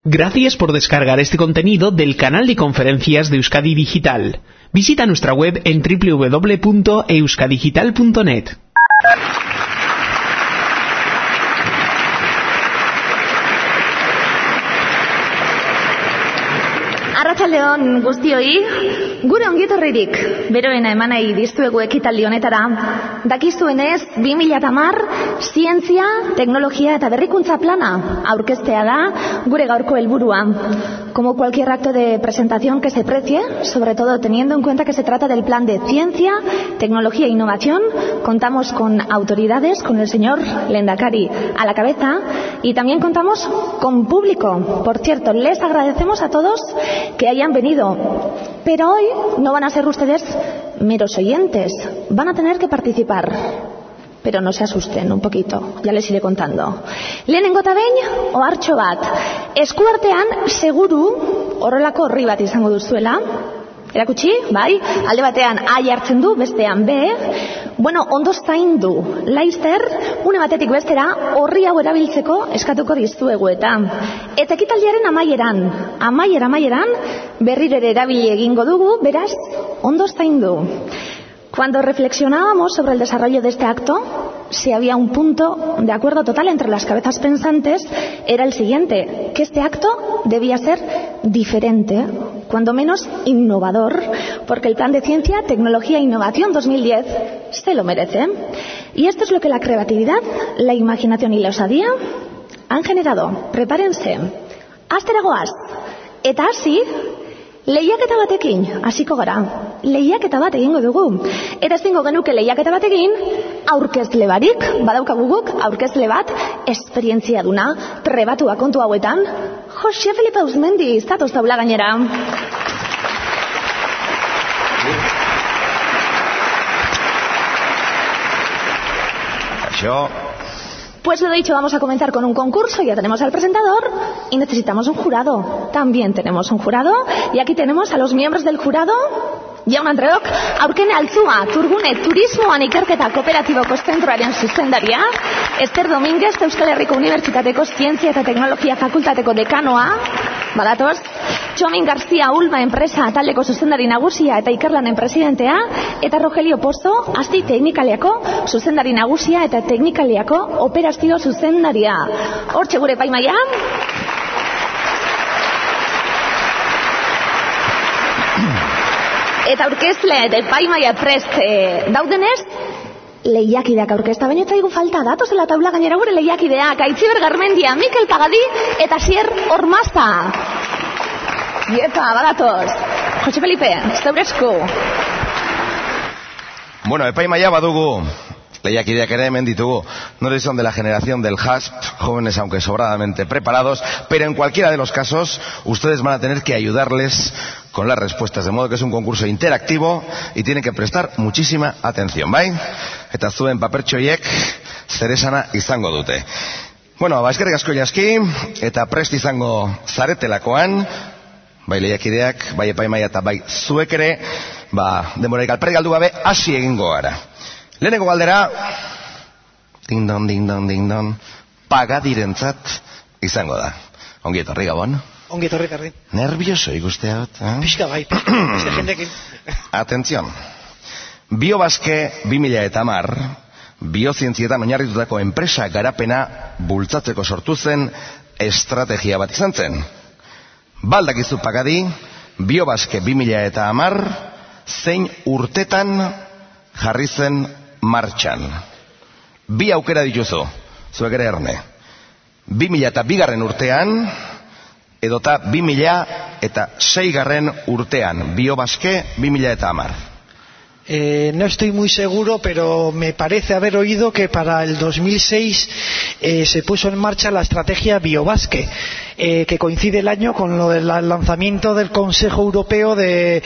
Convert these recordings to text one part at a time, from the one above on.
Gracias por descargar este contenido del canal de conferencias de Euskadi Digital. Visita nuestra web en www.euskadigital.net. Arratsaldeon guztioi, gure ongietorririk beroena eman nahi dizuegu ekitaldi honetara. Dakizuenez, 2010 zientzia, teknologia eta berrikuntza plana aurkeztea da gure gaurko helburua. Como cualquier acto de presentación que se precie, sobre todo teniendo en cuenta que se trata del plan de ciencia, tecnología e innovación, contamos con autoridades, con el señor Lehendakari a la cabeza, y también contamos con público. Por cierto, les agradecemos a todos que hayan venido, pero hoy no van a ser ustedes meros oyentes, van a tener que participar. Pero no se asusten un poquito, ya les iré contando. Lehenengo eta behin, ohartxo bat, eskuartean seguru horrelako orri bat izango duzuela. Erakutsi, bai, alde batean A jartzen du, bestean B. Bueno, ondo zaindu, laizter, une batetik bestera orri hau erabiltzeko eskatuko dizuegu eta ekitaldiaren amaieran berriro ere erabili egingo dugu, beraz, ondo zaindu. Cuando reflexionábamos sobre el desarrollo de este acto, si había un punto de acuerdo total entre las cabezas pensantes, era el siguiente, que este acto debía ser diferente, cuando menos innovador, porque el Plan de Ciencia, Tecnología e Innovación 2010 se lo merece. Y esto es lo que la creatividad, la imaginación y la osadía han generado. Prepárense. Astera goaz. Eta hasi, lehiaketa batekin hasiko gara. Lehiaketa bat egingo dugu. Eta ezingo genuke lehiaketa bat egin, aurkezle barik, badaukagu guk, aurkezle bat, esperientzia duna, trebatua kontu hauetan. Jose Felipe Ausmendi, zatoz taula gainera. Yo. Pues lo dicho, vamos a comenzar con un concurso. Ya tenemos al presentador y necesitamos un jurado. También tenemos un jurado y aquí tenemos a los miembros del jurado. Jaun Andreok, Aurkene Altzua, Turgune Turismoan Ikerketa Kooperatiboko Zentroaren zuzendaria, Ester Domínguez, Euskal Herriko Unibertsitateko Zientzia eta Teknologia Fakultateko dekanoa, badatoz, Txomin Garzia Ulma enpresa taldeko zuzendari nagusia eta ikerlanen presidentea, eta Rogelio Pozo, Asti Teknikaliako zuzendari nagusia eta Teknikaliako operazio zuzendaria. Hortxe gure epaimaia. Eta aurkezle epaimaia prest daudenez, lehiakideak aurkezta, baina zaigu falta datozela taula gainera gure lehiakideak, Aitziber Garmendia, Mikel Pagadi eta Sier Ormaza. Iepa, badatoz. Jose Felipe, zeuresku. Bueno, epaimaia badugu. Lehiakideak ere hemen ditugu. No son de la generación del HASP, jóvenes aunque sobradamente preparados, pero en cualquiera de los casos ustedes van a tener que ayudarles con las respuestas, de modo que es un concurso interactivo y tienen que prestar muchísima atención, bai? Eta zuen papertxoiek zeresana izango dute. Bueno, eskerrik asko jaski, eta prest izango zaretelakoan, bai lehiakideak, bai epaimaia eta bai zuek ere, denborarik alperrik galdu gabe hasi egingo gara. Lehenengo galdera, ding-don, Pagadirentzat izango da. Ongi etorri, Gabon. Ongi etorri, Karri. Nervioso ikusteat, Pixka bai, beste jendekin. Atención. BioBaske 2010, biozientzietan oinarritutako enpresa garapena bultzatzeko sortu zen estrategia bat izan zen. Baldakizu Pagadi, BioBaske 2010, zein urtetan jarri zen martxan. Bi aukera dituzu, zuek ere erne. 2002 urtean, edota 2006 urtean, BioBaske 2010. No estoy muy seguro, pero me parece haber oído que para el 2006 se puso en marcha la estrategia BioBaske, que coincide el año con lo del lanzamiento del Consejo Europeo de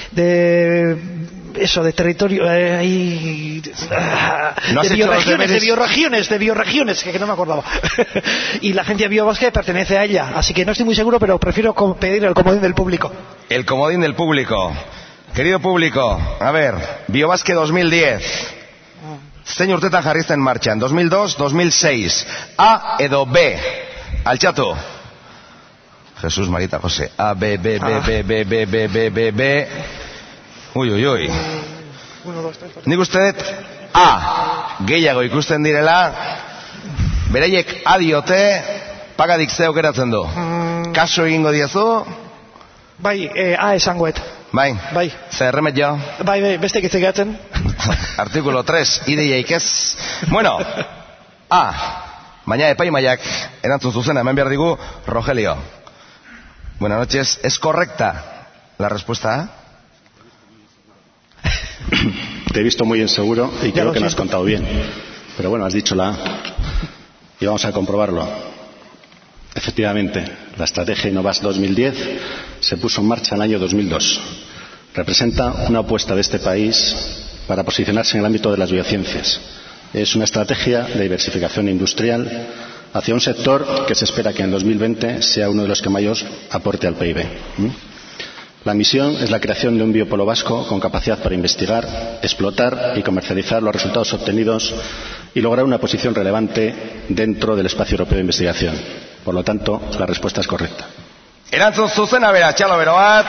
territorio de bioregiones, que no me acordaba. Y la agencia BioBaske pertenece a ella, así que no estoy muy seguro, pero prefiero pedir el comodín del público. El comodín del público. Querido público, a ver, BioBaske 2010. Zein urtetan jarri zen martxan? 2002, 2006. A edo B? Altxatu. Jesús, Marita, José. A, B, B, B, B, B, B, B, B, B, B. Uy. Nik uste dut A gehiago ikusten direla, beraiek A diote, pagadik ze aukeratzen du. Kaso egingo diezu? Bai, A esangoet. Bai. Zer remedio? Bai, beste kitze gehatzen. Artículo 3, ideiaik ez. Bueno, A. Baina epaimaiak erantzun zuzena hemen behar digu, Rogelio. Buenas noches, ¿es correcta la respuesta A? Te he visto muy inseguro y creo que no has contado bien. Pero bueno, has dicho la A. Y vamos a comprobarlo. Efectivamente, la estrategia Innovas 2010 se puso en marcha en el año 2002. Representa una apuesta de este país para posicionarse en el ámbito de las biociencias. Es una estrategia de diversificación industrial hacia un sector que se espera que en 2020 sea uno de los que mayor aporte al PIB. La misión es la creación de un biopolo vasco con capacidad para investigar, explotar y comercializar los resultados obtenidos y lograr una posición relevante dentro del espacio europeo de investigación. Por lo tanto, la respuesta es correcta. Erantzun zuzena bera, txalo bero bat.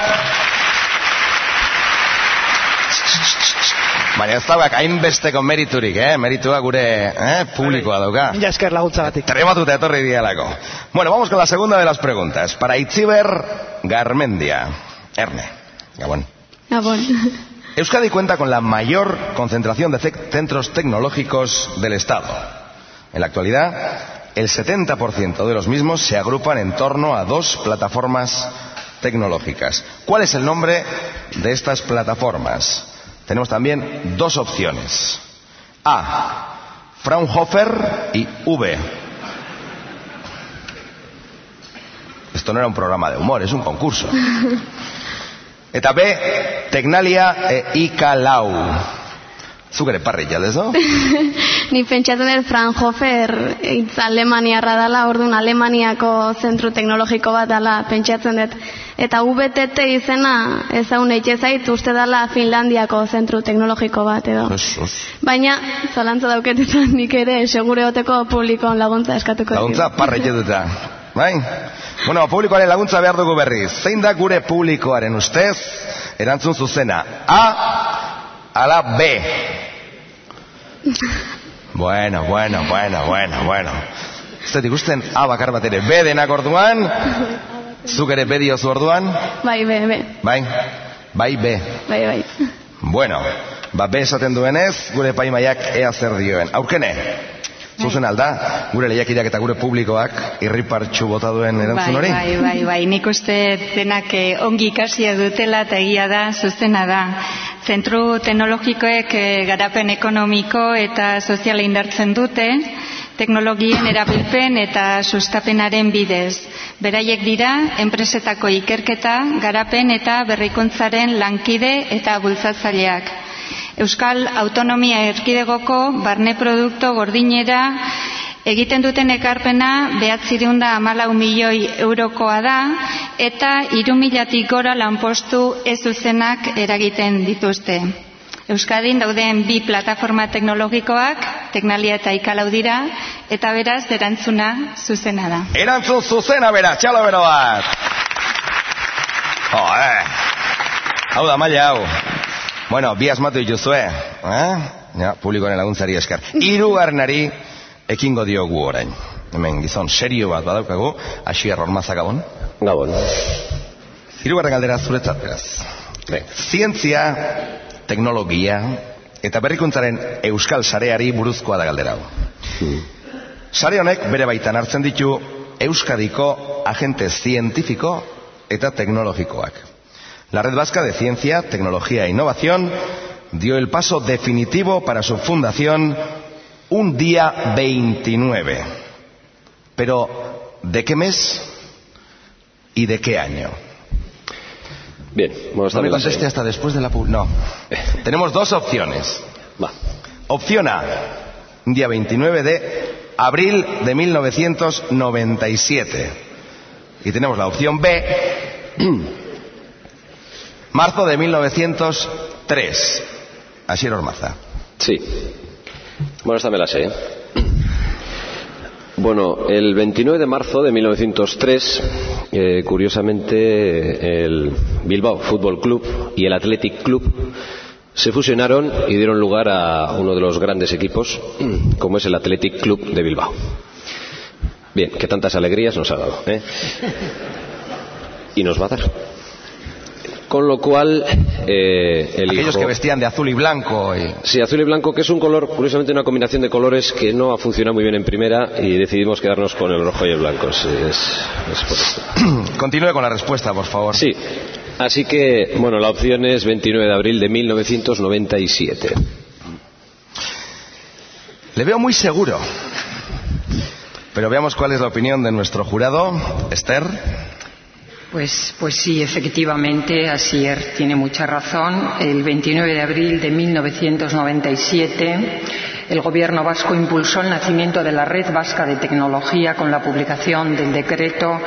Baina ez dagoak hainbesteko meriturik, meritua gure publikoa dauka. Mila esker laguntzagatik. Trebatuta etorri dialako. Bueno, vamos con la segunda de las preguntas. Para Itziber Garmendia. Erne, Gabón. Euskadi cuenta con la mayor concentración de centros tecnológicos del Estado. En la actualidad, el 70% de los mismos se agrupan en torno a 2 plataformas tecnológicas. ¿Cuál es el nombre de estas plataformas? Tenemos también 2 opciones. A. Fraunhofer y V. Esto no era un programa de humor, es un concurso. Eta B. Tecnalia e Ikalau. Zuk ere parri jadezo? Ni pentsatzen dut Fraunhofer hitz alemaniarra dela, orduan Alemaniako zentru teknologiko bat dela pentsatzen dut. Eta VTT izena ezagun eitxe zait, uste dela Finlandiako zentru teknologiko bat edo. Baina, zalantza dauketetan nik ere, segure oteko publikoan laguntza eskatuko dut. Laguntza parri jaduta. Bai? Bueno, publikoaren laguntza behar dugu berriz. Zein da gure publikoaren ustez? Erantzun zuzena. A ala B. Bueno. Ez dut ikusten A bakar bat ere B denak orduan. Zuk ere B diozu orduan? Bai, B. Bai, B. Bai. Bueno, B esaten duenez, gure epaimaiak ea zer dioen. Aurkene, zuzen alda, gure lehiakideak eta gure publikoak irripartxu bota duen erantzun hori? Bai, nik uste denak ongi ikasia dutela eta egia da, zuzena da. Zentru teknologikoek garapen ekonomiko eta soziala indartzen dute, teknologien erabilpen eta sustapenaren bidez. Beraiek dira, enpresetako ikerketa, garapen eta berrikuntzaren lankide eta bultzatzaileak. Euskal Autonomia Erkidegoko barne produktu gordinera egiten duten ekarpena 914 milioi eurokoa da eta 3.000 gora lanpostu ez zuzenak eragiten dituzte. Euskadin dauden 2 plataforma teknologikoak, Tecnalia eta Ikalau dira, eta beraz erantzuna zuzena da. Erantzun zuzena bera, txalo bero bat! Hau da, maila hau. Bueno, bi asmatu dituzue, publikoaren laguntzari esker. 3. ekingo diogu orain. Hemen gizon serio bat badaukagu, Asier Ormaza Gabon. Gabon. 3. galdera zuretzat beraz. Zientzia, teknologia eta berrikuntzaren euskal sareari buruzkoa da galdera hau. Sare honek bere baitan hartzen ditu Euskadiko agente zientifiko eta teknologikoak. La Red Vasca de Ciencia, Tecnología e Innovación dio el paso definitivo para su fundación un día 29. Pero, ¿de qué mes y de qué año? Bien, vamos a no me conteste hasta después de la no. Tenemos 2 opciones. Va. Opción A, día 29 de abril de 1997. Y tenemos la opción B, marzo de 1903. Asier Ormaza. Sí. Bueno, esta me la sé. Bueno, el 29 de marzo de 1903, curiosamente, el Bilbao Fútbol Club y el Athletic Club se fusionaron y dieron lugar a uno de los grandes equipos, como es el Athletic Club de Bilbao. Bien, que tantas alegrías nos ha dado, ¿eh? Y nos va a dar. Con lo cual, aquellos que vestían de azul y blanco. Sí, azul y blanco, que es un color, curiosamente una combinación de colores que no ha funcionado muy bien en primera, y decidimos quedarnos con el rojo y el blanco. Es por esto. Continúe con la respuesta, por favor. Sí. Así que, bueno, la opción es 29 de abril de 1997. Le veo muy seguro. Pero veamos cuál es la opinión de nuestro jurado. Esther. Pues sí, efectivamente, Asier tiene mucha razón. El 29 de abril de 1997, el Gobierno vasco impulsó el nacimiento de la Red Vasca de Tecnología con la publicación del Decreto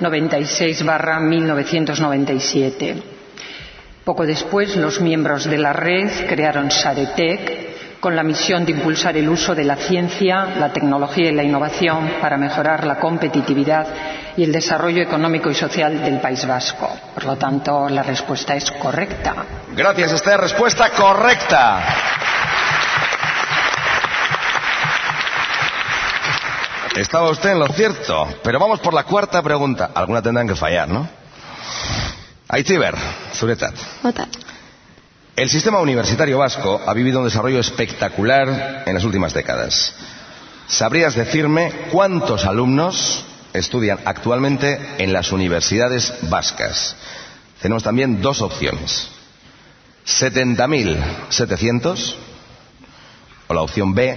96/1997. Poco después, los miembros de la red crearon Saretec, con la misión de impulsar el uso de la ciencia, la tecnología y la innovación para mejorar la competitividad y el desarrollo económico y social del País Vasco. Por lo tanto, la respuesta es correcta. Gracias, Esther. Respuesta correcta. Estaba usted en lo cierto, pero vamos por la cuarta pregunta. Alguna tendrán que fallar, ¿no? Aitziber, zuretzat. El sistema universitario vasco ha vivido un desarrollo espectacular en las últimas décadas. ¿Sabrías decirme cuántos alumnos estudian actualmente en las universidades vascas? Tenemos también dos opciones. 70.700 o la opción B,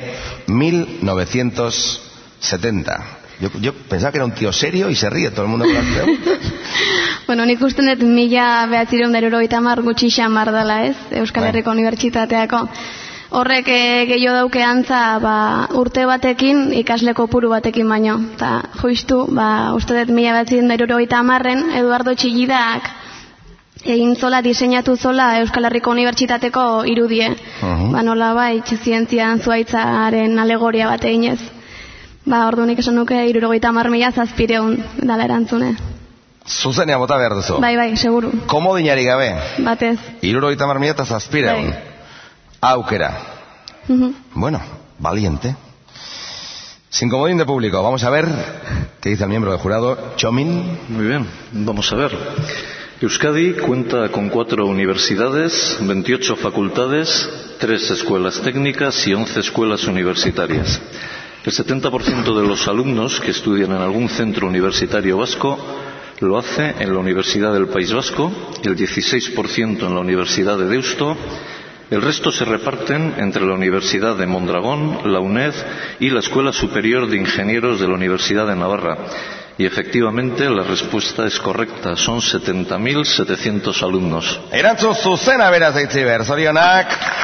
1.970. Yo pensaba que era un tío serio y se ríe todo el mundo con las preguntas. Bueno, nik uste dut 1970 gutxi xamar dela, ez? Euskal Herriko Unibertsitateako. Horrek gehiago dauke antza, urte batekin, ikasle kopuru batekin baino. Eta justu, uste dut 1970 Eduardo Txillidak egin zola, diseinatu zola Euskal Herriko Unibertsitateko irudie. Nola zientzian zuaitzaren alegoria bat eginez. Ordunik esan nuke 70.000 dala erantzune. Zuzenean bota behar duzu. Bai, seguru. Komodinari gabe. Batez. 70.700. Aukera. Bueno, valiente. Sin comodín de público, vamos a ver qué dice el miembro del jurado, Chomin. Muy bien, vamos a ver. Euskadi cuenta con 4 universidades, 28 facultades, 3 escuelas técnicas y 11 escuelas universitarias. El 70% de los alumnos que estudian en algún centro universitario vasco lo hace en la Universidad del País Vasco, el 16% en la Universidad de Deusto, el resto se reparten entre la Universidad de Mondragón, la UNED y la Escuela Superior de Ingenieros de la Universidad de Navarra. Y efectivamente la respuesta es correcta, son 70.700 alumnos. Erantzun zuzena beraz Aitziber, zorionak.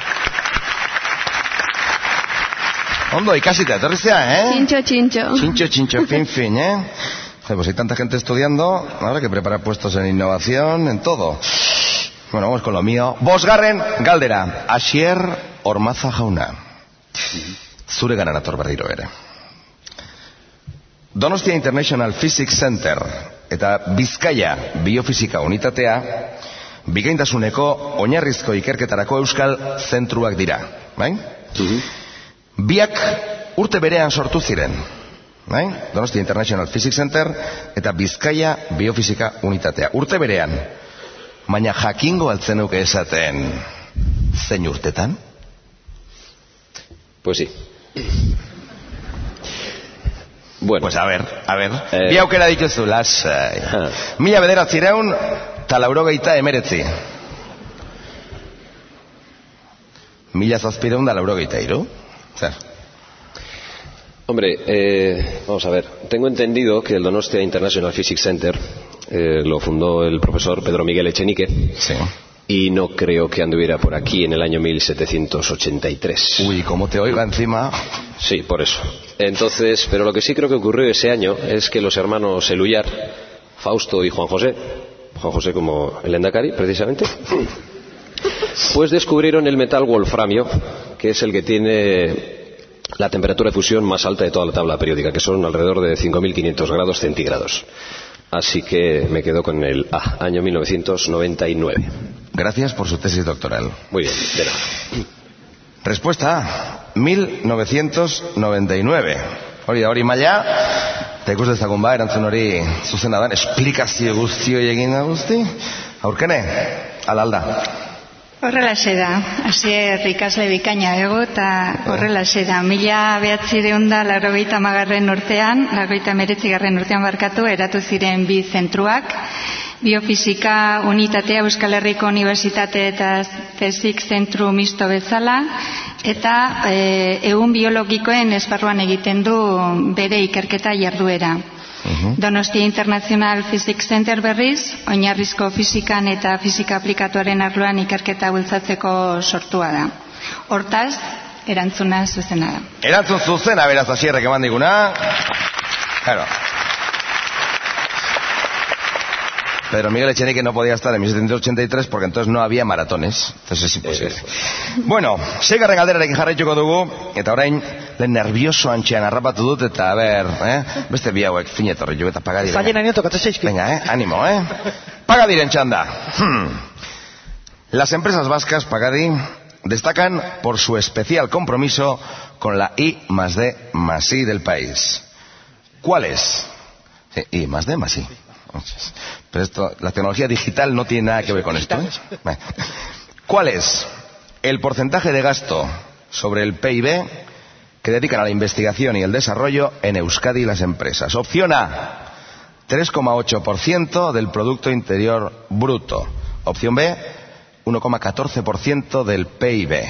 Ondo, ikasita, etorrizea, ¿eh? Chincho, fin, ¿eh? Pues hay tanta gente estudiando, habrá que preparar puestos en innovación, en todo. Bueno, vamos con lo mío. Bosgarren galdera, Asier Ormaza jauna. Zure gana nator berriro ere. Donostia International Physics Center eta Bizkaia Biofisika Unitatea bikaintasuneko oinarrizko ikerketarako euskal zentruak dira, bai? Biak urte berean sortu ziren, bai? Donostia International Physics Center eta Bizkaia Biofisika Unitatea. Urte berean, baina jakingo altzenuke esaten zein urtetan? Pues sí. Bueno. Pues a ver. Bi aukera dituzu, lasai. 1989. 1793. Zer? Hombre, vamos a ver. Tengo entendido que el Donostia International Physics Center lo fundó el profesor Pedro Miguel Echenique. Sí. Y no creo que anduviera por aquí en el año 1783. Uy, ¿cómo te oiga encima? Sí, por eso. Entonces, pero lo que sí creo que ocurrió ese año es que los hermanos Eluyar, Fausto y Juan José como el Endacari, precisamente, pues descubrieron el metal wolframio, que es el que tiene la temperatura de fusión más alta de toda la tabla periódica, que son alrededor de 5.500 grados centígrados. Así que me quedo con el A, año 1999. Gracias por su tesis doctoral. Muy bien, de nada. Respuesta A, 1999. Hori maila, eta ikus dezagun erantzun hori zuzena dan, esplikazio guzti hori egin da guzti. Aurkene, alda. Horrelaxe da, Asier ikasle bikaina ego, eta horrelaxe da. 1980 urtean, 1989 urtean barkatu, eratu ziren bi zentruak, biofisika unitatea Euskal Herriko Unibertsitate eta CSIC zentru misto bezala, eta ehun biologikoen esparruan egiten du bere ikerketa jarduera. Donostia International Physics Center berriz, oinarrizko fizikan eta fizika aplikatuaren arloan ikerketa bultzatzeko sortua da. Hortaz, erantzuna zuzena da. Erantzun zuzena, beraz, Asierrek eman diguna. Claro. Pedro Miguel Echenique no podía estar en 1783 porque entonces no había maratones. Entonces es imposible. Bueno, seigarren galderarekin jarraituko dugu, eta orain lehen nervioso antxean harrapatu dut, eta beste bi hauek finetorri jo eta Pagadiren. Zaiena nioto katzeizki. Venga, ánimo, Pagadiren txanda. Las empresas vascas, Pagadi, destacan por su especial compromiso con la I+D+I del país. ¿Cuál es? Sí, I+D+I. Pero la tecnología digital no tiene nada que ver con esto. ¿Cuál es el porcentaje de gasto sobre el PIB que dedican a la investigación y el desarrollo en Euskadi las empresas? Opción A, 3,8% del Producto Interior Bruto. Opción B, 1,14% del PIB.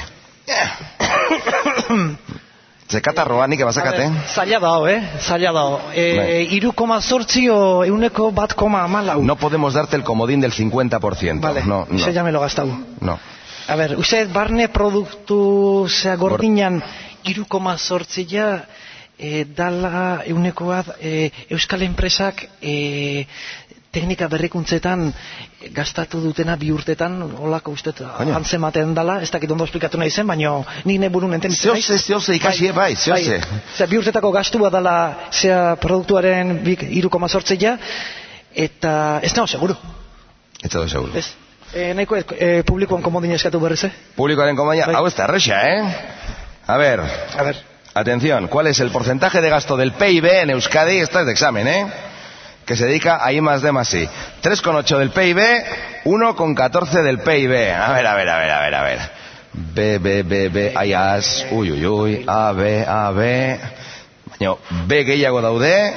Zekatarroa, nik ebazakate. Zaila dao, zaila dao. 3,8 o 1,1,4. No podemos darte el comodín del 50%. Vale, no. Ese ya me lo he gastado. No. A ver, usted barne produktu gordinan 3,8 dala eunekoa Euskal enpresak teknika berrikuntzetan gastatu dutena bi urtetan, holako uste antzematen dala, ez dakit ondo esplikatu nahi zen, baina nik neburun entenditzen naiz. Zeoze ikasi bai, zeoze. Bi urtetako gastua dala zea produktuaren 3,8 eta ez nago seguru. Ez nago seguru. Ez. Nahiko publikoan komodina eskatu berriz, Publikoaren komodina, hau ez da erresa, A ver. Atención, ¿cuál es el porcentaje de gasto del PIB en Euskadi? Esto es de examen, que se dedica a I+D+I. 3,8 del PIB, 1,14 del PIB. A ver. B, aiaz, uy, A, B. Baina, B gehiago daude,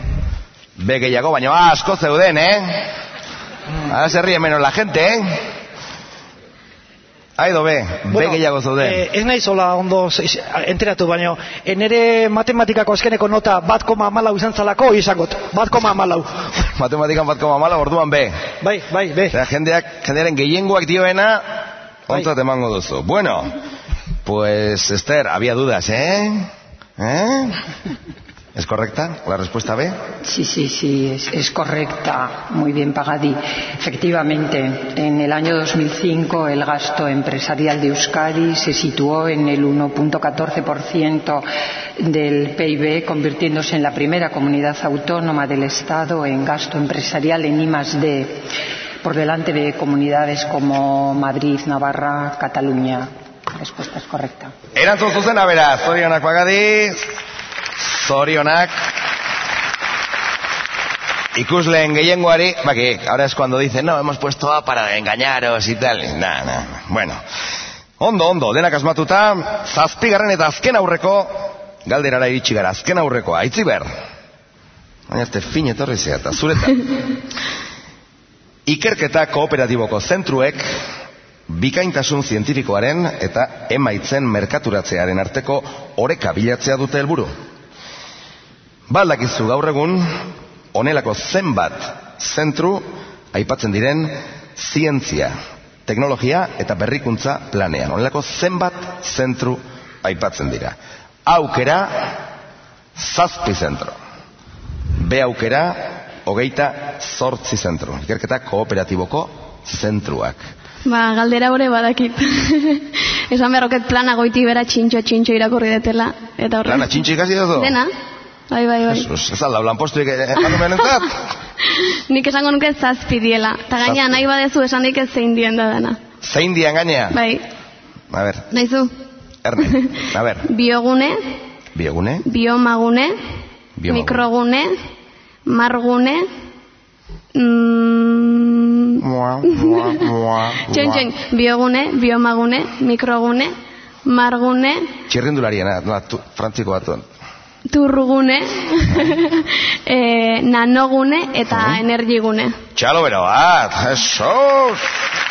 baina asko zeuden, Ahora se ríe menos la gente, Aido B, B gehiago zeuden. Ez nahi zola ondo enteratu, baina nire matematikako azkeneko nota 1,4 izan zalako, izangot, 1,4. Matematikan 1,4, orduan B. Bai, B. Jendearen gehiengoak dioena, ontzat emango duzu. Bueno, pues Esther, había dudas, ¿Es correcta la respuesta B? Sí, es correcta. Muy bien, Pagadi. Efectivamente, en el año 2005 el gasto empresarial de Euskadi se situó en el 1,14% del PIB, convirtiéndose en la primera comunidad autónoma del Estado en gasto empresarial en I+D, por delante de comunidades como Madrid, Navarra, Cataluña. La respuesta es correcta. Erantzun zuzena, beraz, zorionak Pagadi. Zorionak. Ikusleen gehiengoari, que ahora es cuando dicen, no, hemos puesto A para engañaros y tal. Bueno. Ondo, denak asmatuta, 7. eta azken aurreko, galderara iritsi gara, azken aurrekoa, Aitziber. Baina este fin etorri zeata, zuretan. Ikerketa kooperatiboko zentruek, bikaintasun zientifikoaren eta emaitzen merkaturatzearen arteko oreka bilatzea dute helburu. Baldakizu gaur egun, honelako zenbat zentru aipatzen diren zientzia, teknologia eta berrikuntza planean. Honelako zenbat zentru aipatzen dira. Aukera, 7 zentro. B aukera, 28 zentru. Ikerketa kooperatiboko zentruak. Galdera hori badakit. Esan beharroket plana goiti bera txintxo irakurri detela. Plana txintxo ikasi duzu? Dena. Bai. Jesus, ez da lanposturik emakumenentzat? Nik esango nuke 7 diela. Eta gaina nahi badezu esan dik ez zein dien da dena. Zein dien gainea? Bai. A ver. Naizu? Erne, a ver. Biogune. Biogune. Biomagune. Mikrogune. Margune. Txen, biogune, biomagune, mikrogune, margune. Txirrindulariena, frantziko batuen. Turrugune, nanogune eta energigune. Txalo bero bat, Jesus!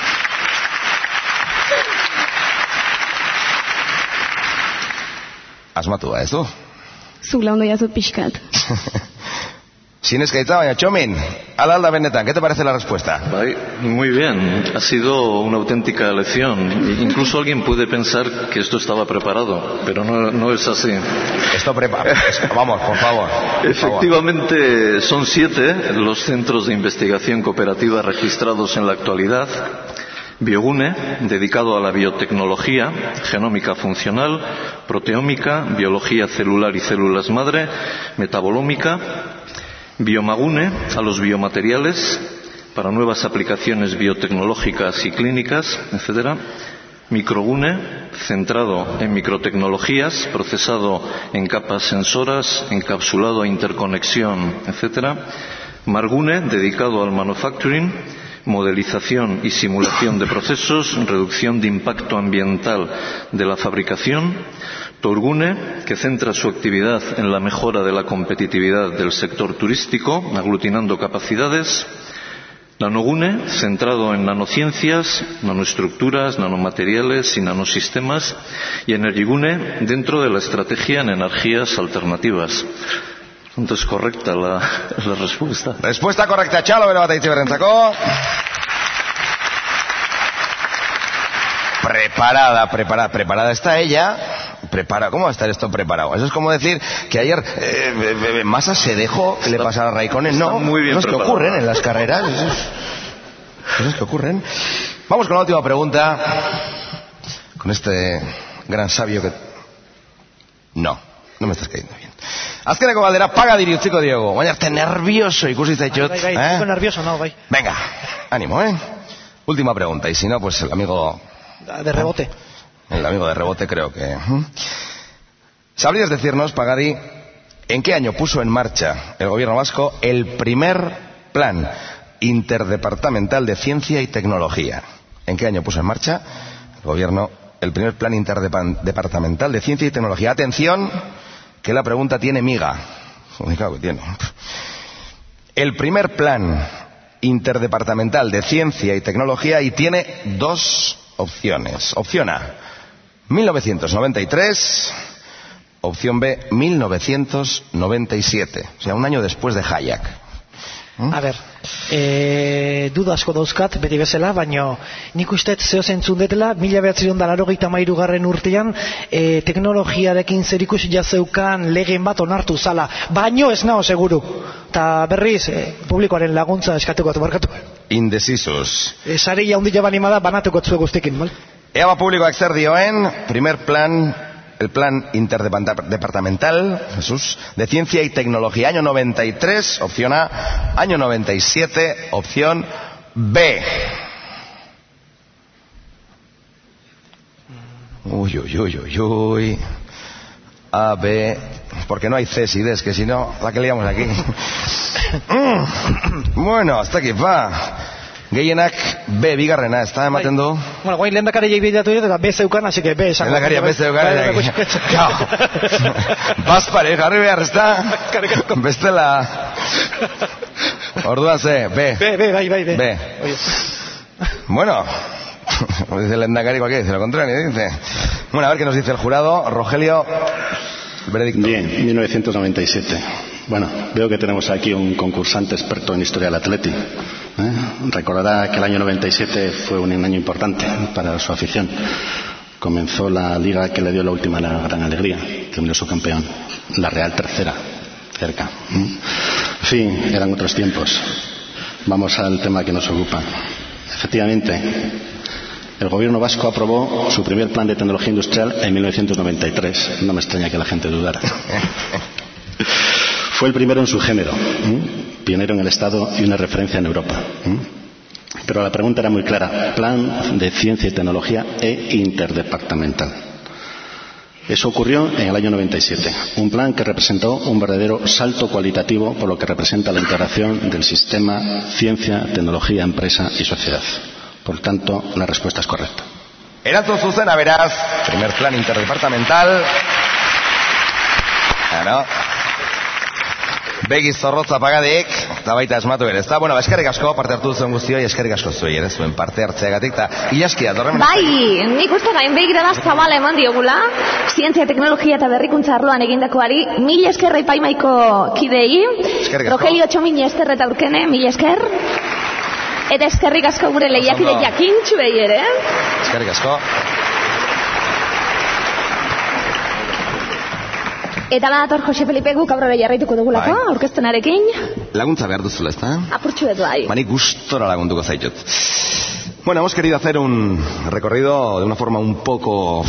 Asmatu da, ez du? Zula ondo jazut pixkat. Sin escaita, baina Txomin, alda benetan, ¿qué te parece la respuesta? Muy bien, ha sido una auténtica lección. Incluso alguien puede pensar que esto estaba preparado, pero no es así. Vamos, por favor. Efectivamente, son 7 los centros de investigación cooperativa registrados en la actualidad. Biogune, dedicado a la biotecnología, genómica funcional, proteómica, biología celular y células madre, metabolómica. Biomagune, a los biomateriales, para nuevas aplicaciones biotecnológicas y clínicas, etc. Microgune, centrado en microtecnologías, procesado en capas sensoras, encapsulado a interconexión, etc. Margune, dedicado al manufacturing, modelización y simulación de procesos, reducción de impacto ambiental de la fabricación. Torgune, que centra su actividad en la mejora de la competitividad del sector turístico, aglutinando capacidades. Nanogune, centrado en nanociencias, nanoestructuras, nanomateriales y nanosistemas. Y Energigune, dentro de la estrategia en energías alternativas. Entonces, correcta la respuesta. Respuesta correcta, Txalo bero bat Aitziberrentzako. Preparada está ella. ¿Cómo va a estar esto preparado? Eso es como decir que ayer Massa se dejó que le pasara a Raikkonen. No, cosas que ocurren en las carreras. Cosas que ocurren. Vamos con la última pregunta. Con este gran sabio que... No me estás cayendo bien. Azkeneko galdera Pagadi utziko Diego. Baina arte nervioso ikusi zaitut. Bai, nervioso no, bai. Venga, ánimo, Última pregunta, y si no, pues el amigo... De rebote. El amigo de rebote creo que... ¿Sabrías decirnos, Pagadi, en qué año puso en marcha el gobierno vasco el primer plan interdepartamental de ciencia y tecnología? ¿En qué año puso en marcha el gobierno el primer plan interdepartamental de ciencia y tecnología? Atención, que la pregunta tiene miga. Claro que tiene. El primer plan interdepartamental de ciencia y tecnología, y tiene 2 opciones. Opción A, 1993, opción B, 1997, o sea, un año después de Hayek. A ber, duda asko dauzkat, beti bezala, baina nik uste zeo zentzundetela, 1983 urtean, teknologiarekin zerikusi jazeukan legen bat onartu zala, baino ez nago seguru. Eta berriz, publikoaren laguntza eskatuko barkatu. Indecisos. Saria handia banimada banatuko zue guztikin, mal? Ea publikoak zer dioen, primer plan... El plan interdepartamental, Jesús, de ciencia y tecnología, año 93, opción A, año 97, opción B. Uy. A, B, porque no hay Cs y Ds, que si no, la que liamos aquí. Bueno, hasta aquí va. Gehienak B, bigarrena, está ematen du. Bueno, guain lehendakariei bidatu dut eta B zeukan, así que B esan. Lehendakaria B zeukan. Bazpare, jarri behar, ez da? Bestela. Orduan ze, B. B. B. Bueno, dice el lehendakari cualquiera, dice lo contrario, dice. Bueno, a ver qué nos dice el jurado. Rogelio, veredicto. Bien, 1997. Bueno, veo que tenemos aquí un concursante experto en historia del Atleti. Recordará que el año 97 fue un año importante para su afición. Comenzó la liga que le dio la última gran alegría, que unió su campeón, la Real Tercera, cerca. En fin, eran otros tiempos. Vamos al tema que nos ocupa. Efectivamente, El gobierno vasco aprobó su primer plan de tecnología industrial en 1993. No me extraña que la gente dudara. Fue el primero en su género, pionero en el Estado y una referencia en Europa. Pero la pregunta era muy clara: plan de ciencia y tecnología interdepartamental. Eso ocurrió en el año 97, un plan que representó un verdadero salto cualitativo por lo que representa la integración del sistema ciencia, tecnología, empresa y sociedad. Por tanto, la respuesta es correcta. Erantzun zuzena, beraz, primer plan interdepartamental. Claro. Begi zorrotza pagadeek, eta baita esmatu ere, ezta? Bueno, eskerrik asko, parte hartu zuen guztioi, eskerrik asko zuei ere, zuen parte hartzeagatik, eta ilaskia, dorremen... Bai, nik uste gain begirada zabala eman diogula, zientzia, teknologia eta berrikuntza arloan egindakoari, mila esker epaimaiko kidei, Rogelio Txomin esker eta urkene, mila esker, eta eskerrik asko gure lehiakide jakintxuei ere. Eskerrik asko. Eta badator Jose Felipe guk aurrera jarraituko dugulako, aurkezpenarekin. Laguntza behar duzula, ¿está? Apurtxu edo, bai. Mani gustora lagunduko zaitut. Bueno, hemos querido hacer un recorrido de una forma poco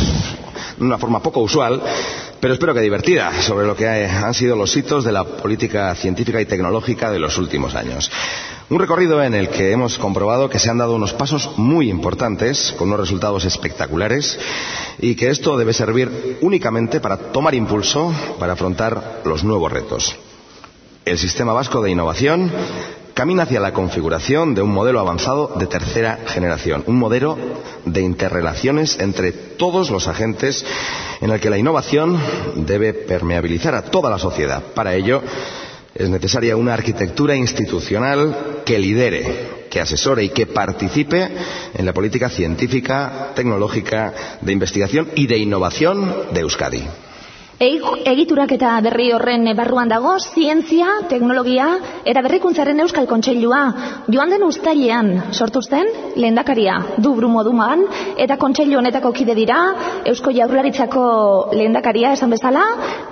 usual, pero espero que divertida, sobre lo que han sido los hitos de la política científica y tecnológica de los últimos años. Un recorrido en el que hemos comprobado que se han dado unos pasos muy importantes, con unos resultados espectaculares, y que esto debe servir únicamente para tomar impulso para afrontar los nuevos retos. El Sistema Vasco de Innovación camina hacia la configuración de un modelo avanzado de tercera generación, un modelo de interrelaciones entre todos los agentes en el que la innovación debe permeabilizar a toda la sociedad. Para ello es necesaria una arquitectura institucional que lidere, que asesore y que participe en la política científica, tecnológica, de investigación y de innovación de Euskadi. Egiturak eta berri horren barruan dago zientzia, teknologia eta berrikuntzaren Euskal Kontseilua. Joan den uztailean sortu zen lehendakaria du moduan eta kontseilu honetako kide dira Eusko Jaurlaritzako lehendakaria esan bezala,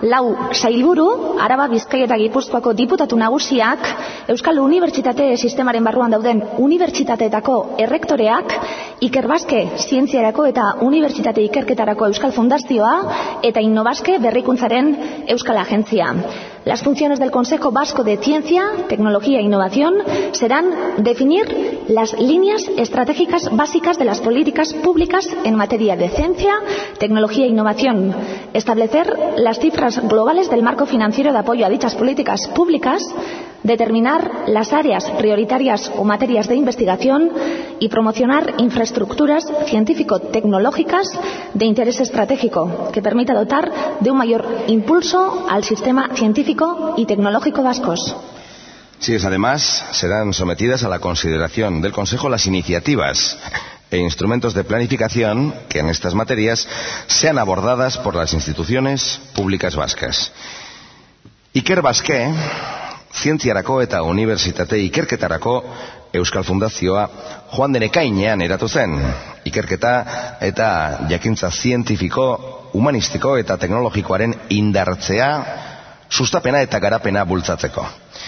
4 sailburu, Araba, Bizkaia eta Gipuzkoako diputatu nagusiak, Euskal Unibertsitate sistemaren barruan dauden unibertsitateetako errektoreak, Iker Baske zientziarako eta unibertsitate ikerketarako Euskal Fundazioa eta Innobaske Berrikuntzaren Euskal Agentzia. Las funciones del Consejo Vasco de Ciencia, Tecnología e Innovación serán definir las líneas estratégicas básicas de las políticas públicas en materia de ciencia, tecnología e innovación, establecer las cifras globales del marco financiero de apoyo a dichas políticas públicas, determinar las áreas prioritarias o materias de investigación y promocionar infraestructuras científico-tecnológicas de interés estratégico que permita dotar de un mayor impulso al sistema científico y tecnológico vascos. Sí, además serán sometidas a la consideración del Consejo las iniciativas e instrumentos de planificación que en estas materias sean abordadas por las instituciones públicas vascas. Iker Baske, zientziarako eta unibertsitate ikerketarako Euskal Fundazioa joan den ekainean eratu zen. Ikerketa eta jakintza zientifiko, humanistiko eta teknologikoaren indartzea, sustapena eta garapena bultzatzeko.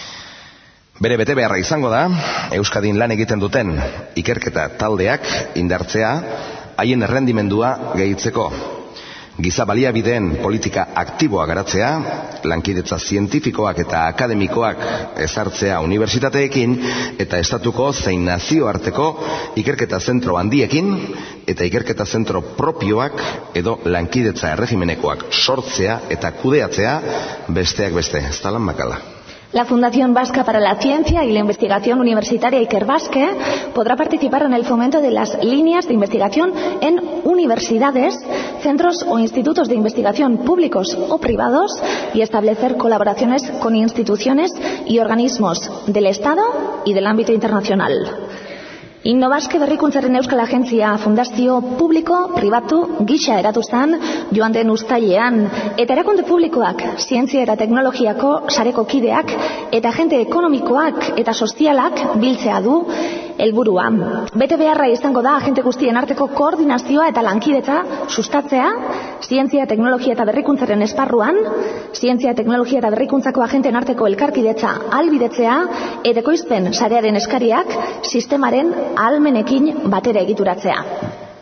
Bere betebeharra izango da, Euskadin lan egiten duten ikerketa taldeak indartzea, haien errendimendua gehitzeko. Giza baliabideen politika aktiboa garatzea, lankidetza zientifikoak eta akademikoak ezartzea unibertsitateekin eta estatuko zein nazioarteko ikerketa zentro handiekin eta ikerketa zentro propioak edo lankidetza erregimenekoak sortzea eta kudeatzea besteak beste, ez da lan makala. La Fundación Vasca para la Ciencia y la Investigación Universitaria Iker Baske podrá participar en el fomento de las líneas de investigación en universidades, centros o institutos de investigación públicos o privados y establecer colaboraciones con instituciones y organismos del Estado y del ámbito internacional. Innobaske Berrikuntzaren Euskal Agentzia fundazio publiko-pribatu gisa eratu zen joan den uztailean eta erakunde publikoak, zientzia eta teknologiako sareko kideak eta agente ekonomikoak eta sozialak biltzea du helburua. Bete beharra izango da agente guztien arteko koordinazioa eta lankidetza sustatzea, zientzia, teknologia eta berrikuntzaren esparruan, zientzia, teknologia eta berrikuntzako agenten arteko elkarkidetza ahalbidetzea eta ekoizpen sarearen eskariak sistemaren ahalmenekin batera egituratzea.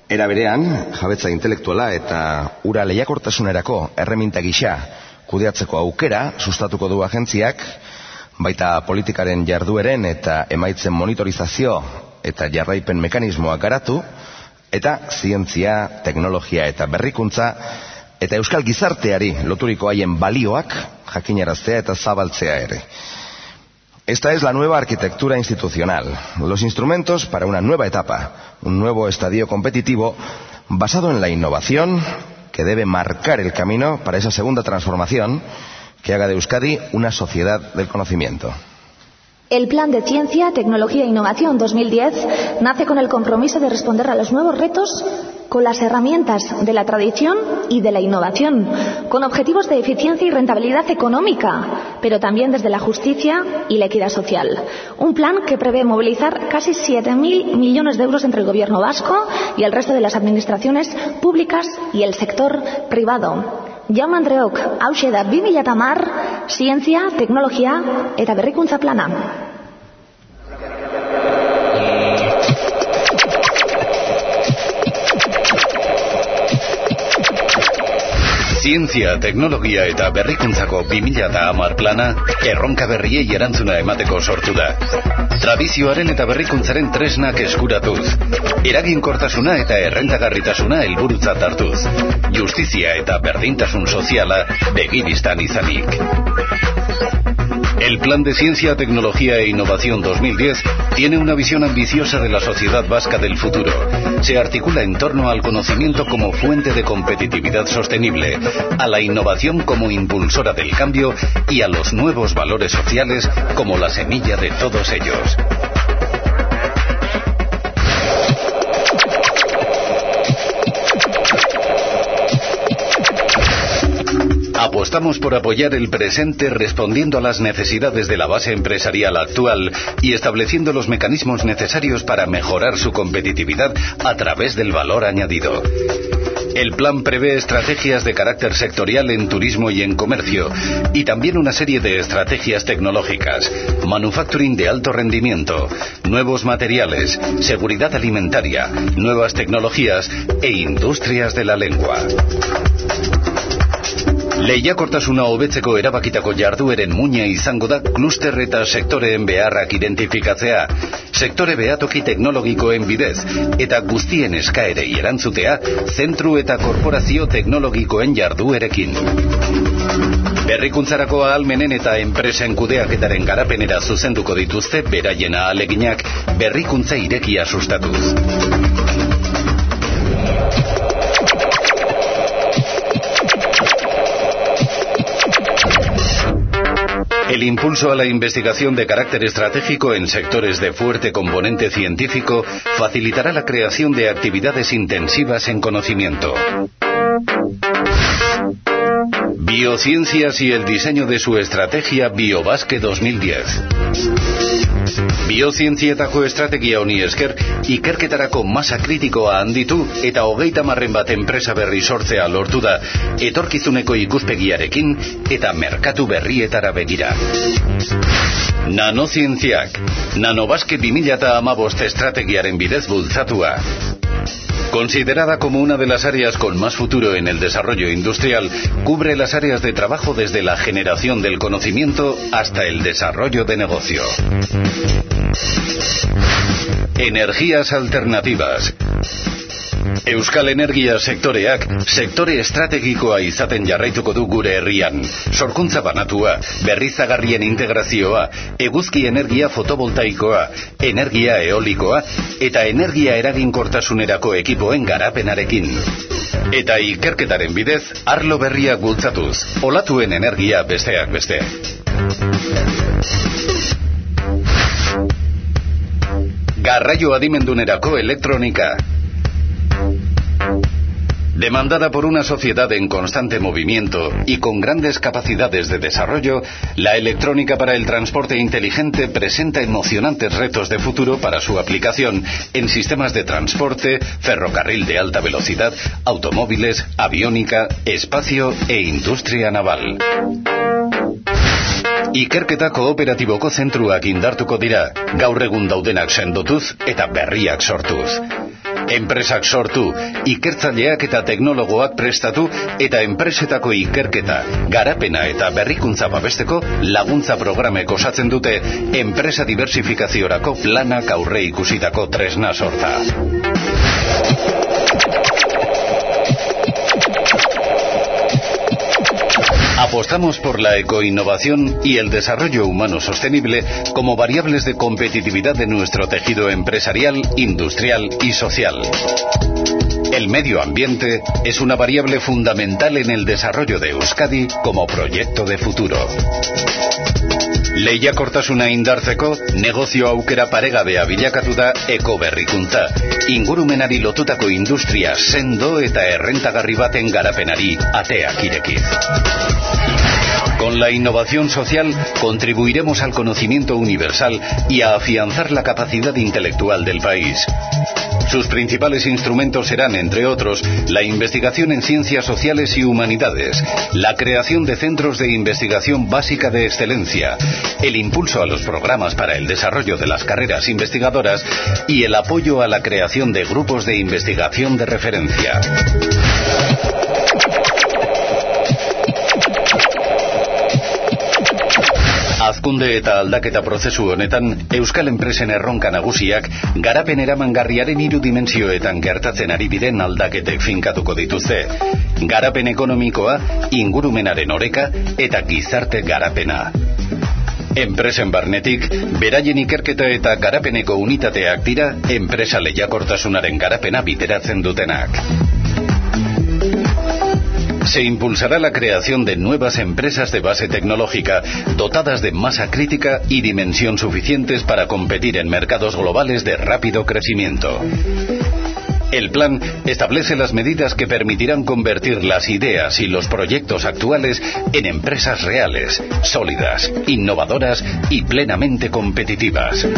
Era berean, jabetza intelektuala eta ura lehiakortasunerako erreminta gisa kudeatzeko aukera sustatuko du agentziak, baita politikaren jardueren eta emaitzen monitorizazio eta jarraipen mekanismoak garatu, eta zientzia, teknologia eta berrikuntza, eta euskal gizarteari loturiko haien balioak jakinaraztea eta zabaltzea ere. Esta es la nueva arquitectura institucional, los instrumentos para una nueva etapa, un nuevo estadio competitivo basado en la innovación que debe marcar el camino para esa segunda transformación que haga de Euskadi una sociedad del conocimiento. El Plan de Ciencia, Tecnología e Innovación 2010 nace con el compromiso de responder a los nuevos retos con las herramientas de la tradición y de la innovación, con objetivos de eficiencia y rentabilidad económica, pero también desde la justicia y la equidad social. Un plan que prevé movilizar casi 7.000 millones de euros entre el Gobierno vasco y el resto de las administraciones públicas y el sector privado. Jaun Andreok, hauxe da 2010 zientzia, teknologia eta berrikuntza plana. Zientzia, teknologia eta berrikuntzako 2010 plana erronka berriei erantzuna emateko sortu da. Tradizioaren eta berrikuntzaren tresnak eskuratuz, eraginkortasuna eta errentagarritasuna helburutzat hartuz, justizia eta berdintasun soziala begibistan izanik. El Plan de Ciencia, Tecnología e Innovación 2010 tiene una visión ambiciosa de la sociedad vasca del futuro. Se articula en torno al conocimiento como fuente de competitividad sostenible, a la innovación como impulsora del cambio y a los nuevos valores sociales como la semilla de todos ellos. Apostamos por apoyar el presente respondiendo a las necesidades de la base empresarial actual y estableciendo los mecanismos necesarios para mejorar su competitividad a través del valor añadido. El plan prevé estrategias de carácter sectorial en turismo y en comercio, y también una serie de estrategias tecnológicas, manufacturing de alto rendimiento, nuevos materiales, seguridad alimentaria, nuevas tecnologías e industrias de la lengua. Lehiakortasuna hobetzeko erabakitako jardueren muina izango da kluster eta sektoreen beharrak identifikatzea, sektore behatoki teknologikoen bidez, eta guztien eskaerei erantzutea, zentru eta korporazio teknologikoen jarduerekin. Berrikuntzarako ahalmenen eta enpresen kudeaketaren garapenera zuzenduko dituzte beraien ahaleginak berrikuntza irekia sustatuz. El impulso a la investigación de carácter estratégico en sectores de fuerte componente científico facilitará la creación de actividades intensivas en conocimiento. Biociencias y el diseño de su estrategia BioBasque 2010. Biozientzietako estrategia honi esker, ikerketarako masa kritikoa handitu eta 30 bat enpresa berri sortzea lortu da, etorkizuneko ikuspegiarekin eta merkatu berrietara begira. Nanozientziak, NanoBasque 2015 estrategiaren bidez bultzatua. Considerada como una de las áreas con más futuro en el desarrollo industrial, cubre las áreas de trabajo desde la generación del conocimiento hasta el desarrollo de negocio. Energías alternativas. Euskal Energia sektoreak sektore estrategikoa izaten jarraituko du gure herrian. Sorkuntza banatua, berriztagarrien integrazioa, eguzki energia fotovoltaikoa, energia eolikoa eta energia eraginkortasunerako ekipoen garapenarekin. Eta ikerketaren bidez, arlo berriak bultzatuz, olatuen energia besteak beste. Garraio adimendunerako elektronika. Demandada por una sociedad en constante movimiento y con grandes capacidades de desarrollo, la electrónica para el transporte inteligente presenta emocionantes retos de futuro para su aplicación en sistemas de transporte, ferrocarril de alta velocidad, automóviles, aviónica, espacio e industria naval. Ikerketa kooperatiboko zentruak indartuko dira, gaur egun daudenak sendotuz eta berriak sortuz. Enpresak sortu, ikertzaileak eta teknologoak prestatu eta enpresetako ikerketa, garapena eta berrikuntza babesteko laguntza programek osatzen dute enpresa diversifikaziorako planak aurre ikusitako tresna sorta. Apostamos por la ecoinnovación y el desarrollo humano sostenible como variables de competitividad de nuestro tejido empresarial, industrial y social. El medio ambiente es una variable fundamental en el desarrollo de Euskadi como proyecto de futuro. Lehiakortasuna indartzeko, negozio aukera paregabea bilakatu da ekoberrikuntza. Ingurumenari lotutako industria sendo eta errentagarri baten garapenari ateak irekiz. Con la innovación social contribuiremos al conocimiento universal y a afianzar la capacidad intelectual del país. Sus principales instrumentos serán, entre otros, la investigación en ciencias sociales y humanidades, la creación de centros de investigación básica de excelencia, el impulso a los programas para el desarrollo de las carreras investigadoras y el apoyo a la creación de grupos de investigación de referencia. Hazkunde eta aldaketa prozesu honetan, euskal enpresen erronka nagusiak garapen eramangarriaren 3 dimentsioetan gertatzen ari diren aldaketek finkatuko dituzte. Garapen ekonomikoa, ingurumenaren oreka eta gizarte garapena. Enpresen barnetik, beraien ikerketa eta garapeneko unitateak dira enpresa lehiakortasunaren garapena bideratzen dutenak. Se impulsará la creación de nuevas empresas de base tecnológica dotadas de masa crítica y dimensión suficientes para competir en mercados globales de rápido crecimiento. El plan establece las medidas que permitirán convertir las ideas y los proyectos actuales en empresas reales, sólidas, innovadoras y plenamente competitivas.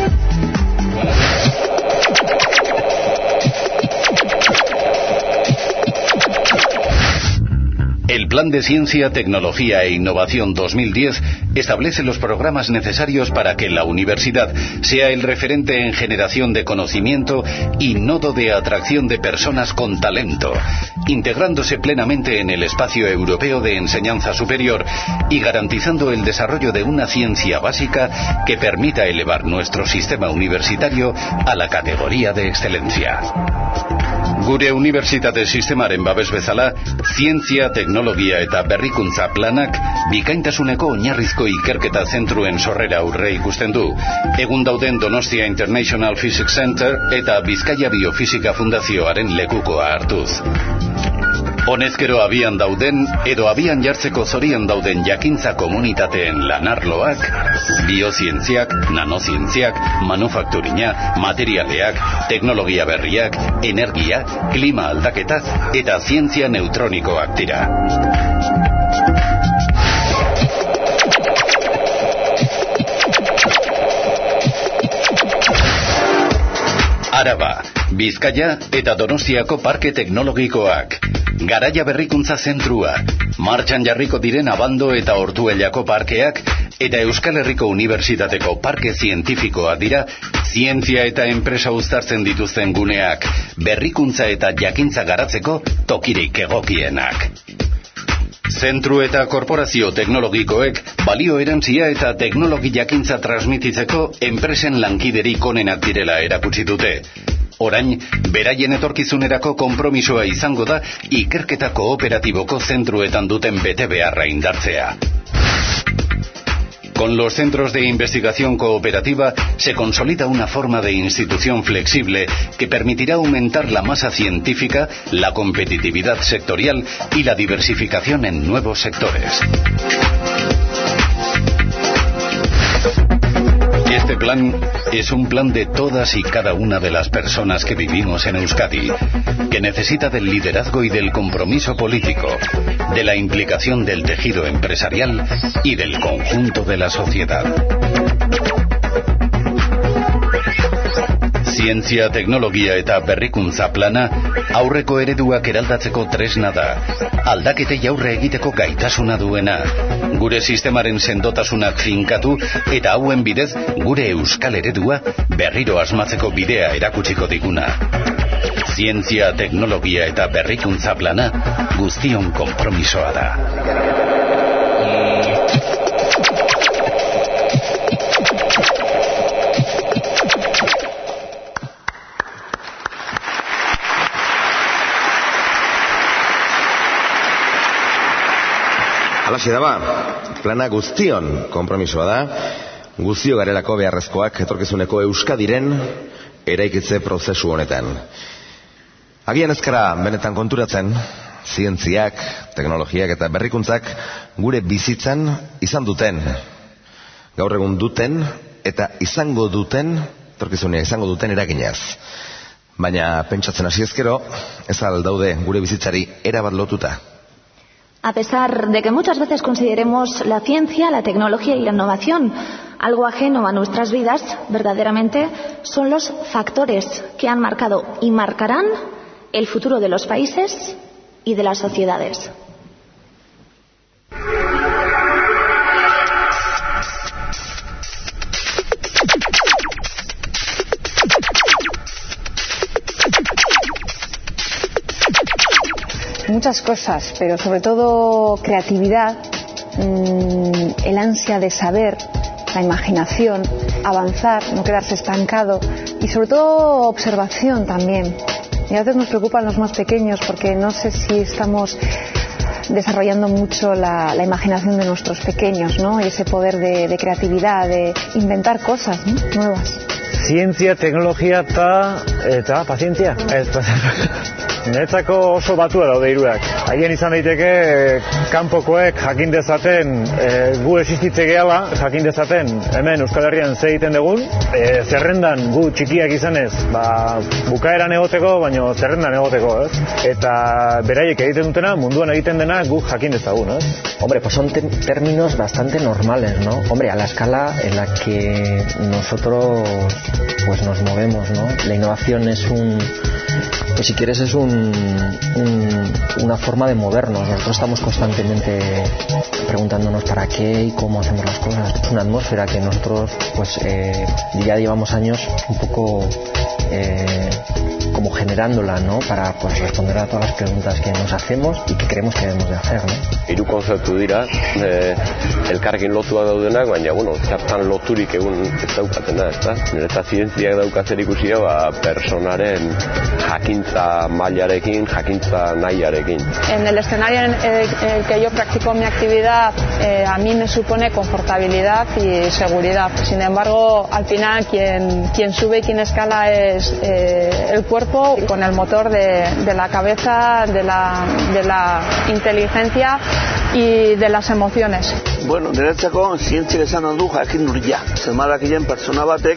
El Plan de Ciencia, Tecnología e Innovación 2010 establece los programas necesarios para que la universidad sea el referente en generación de conocimiento y nodo de atracción de personas con talento, integrándose plenamente en el espacio europeo de enseñanza superior y garantizando el desarrollo de una ciencia básica que permita elevar nuestro sistema universitario a la categoría de excelencia. Gure unibertsitate sistemaren babes bezala, zientzia, teknologia eta berrikuntza planak bikaintasuneko oinarrizko ikerketa zentruen sorrera aurre ikusten du. Egun dauden Donostia International Physics Center eta Bizkaia Biofisika Fundazioaren lekukoa hartuz. Honezkero abian dauden edo abian jartzeko zorian dauden jakintza komunitateen lanarloak, biozientziak, nanozientziak, manufakturina, materialeak, teknologia berriak, energia, klima aldaketa eta zientzia neutronikoak dira. Araba, Bizkaia eta Donostiako parke teknologikoak. Garaia berrikuntza zentrua, martxan jarriko diren Abando eta Ortuellako parkeak eta Euskal Herriko Unibertsitateko parke zientifikoa dira zientzia eta enpresa uztartzen dituzten guneak, berrikuntza eta jakintza garatzeko tokirik egokienak. Zentru eta korporazio teknologikoek balio erantzia eta teknologi jakintza transmititzeko enpresen lankiderik onenak direla erakutsi dute. Orain, beraien etorkizunerako konpromisoa izango da ikerketa kooperatiboko zentruetan duten betebeharra indartzea. Con los centros de investigación cooperativa se consolida una forma de institución flexible que permitirá aumentar la masa científica, la competitividad sectorial y la diversificación en nuevos sectores. Este plan es un plan de todas y cada una de las personas que vivimos en Euskadi, que necesita del liderazgo y del compromiso político, de la implicación del tejido empresarial y del conjunto de la sociedad. Zientzia, teknologia eta berrikuntza plana aurreko ereduak eraldatzeko tresna da. Aldaketei aurre egiteko gaitasuna duena. Gure sistemaren sendotasunak finkatu eta hauen bidez gure euskal eredua berriro asmatzeko bidea erakutsiko diguna. Zientzia, teknologia eta berrikuntza plana guztion konpromisoa da. Alaxe daba, plana guztion konpromisoa da, guztio garelako beharrezkoak etorkizuneko Euskadiren eraikitze prozesu honetan. Agian ezkara benetan konturatzen, zientziak, teknologiak eta berrikuntzak gure bizitzan izan duten, gaur egun duten eta izango duten, etorkizunean izango duten eraginaz. Baina pentsatzen hasi ezkero, ez al daude gure bizitzari erabat lotuta. A pesar de que muchas veces consideremos la ciencia, la tecnología y la innovación algo ajeno a nuestras vidas, verdaderamente son los factores que han marcado y marcarán el futuro de los países y de las sociedades. Muchas cosas, pero sobre todo creatividad, el ansia de saber, la imaginación, avanzar, no quedarse estancado y sobre todo observación también. Y a veces nos preocupan los más pequeños porque no sé si estamos desarrollando mucho la imaginación de nuestros pequeños, ¿no? Y ese poder de creatividad, de inventar cosas, ¿no? Nuevas. Zientzia, teknologia eta pazientzia. Niretzako oso batua daude hirurak. Haien izan daiteke kanpokoek jakin dezaten gu existitze gehala, jakin dezaten hemen Euskal Herrian ze egiten dugun, zerrendan gu txikiak izanez, bukaeran egoteko, baino zerrendan egoteko, ez? Eta beraiek egiten dutena, munduan egiten dena gu jakin dezagun, ez? Hombre, pues son términos bastante normales, ¿no? Hombre, a la escala en la que nosotros pues nos movemos, ¿no? La innovación es pues si quieres es una forma de movernos. Nosotros estamos constantemente preguntándonos para qué y cómo hacemos las cosas. Es una atmósfera que nosotros pues ya llevamos años un poco como generándola, ¿no? Para pues responder a todas las preguntas que nos hacemos y que creemos que debemos de hacer, ¿no? Hiru konzeptu dira, elkarrekin lotuak daudenak, baina, bueno, zertan loturik egun ez daukatena, ezta? Niretzat zientziak dauka zer ikusia, personaren jakintza mailarekin, jakintza nahiarekin. En el escenario en el que yo practico mi actividad, a mí me supone confortabilidad y seguridad. Sin embargo, al final quien sube y quien escala es el cuerpo con el motor de la cabeza, de la inteligencia y de las emociones. Bueno, niretzako zientziak esan du jakinduria. Zenbadakien pertsona batek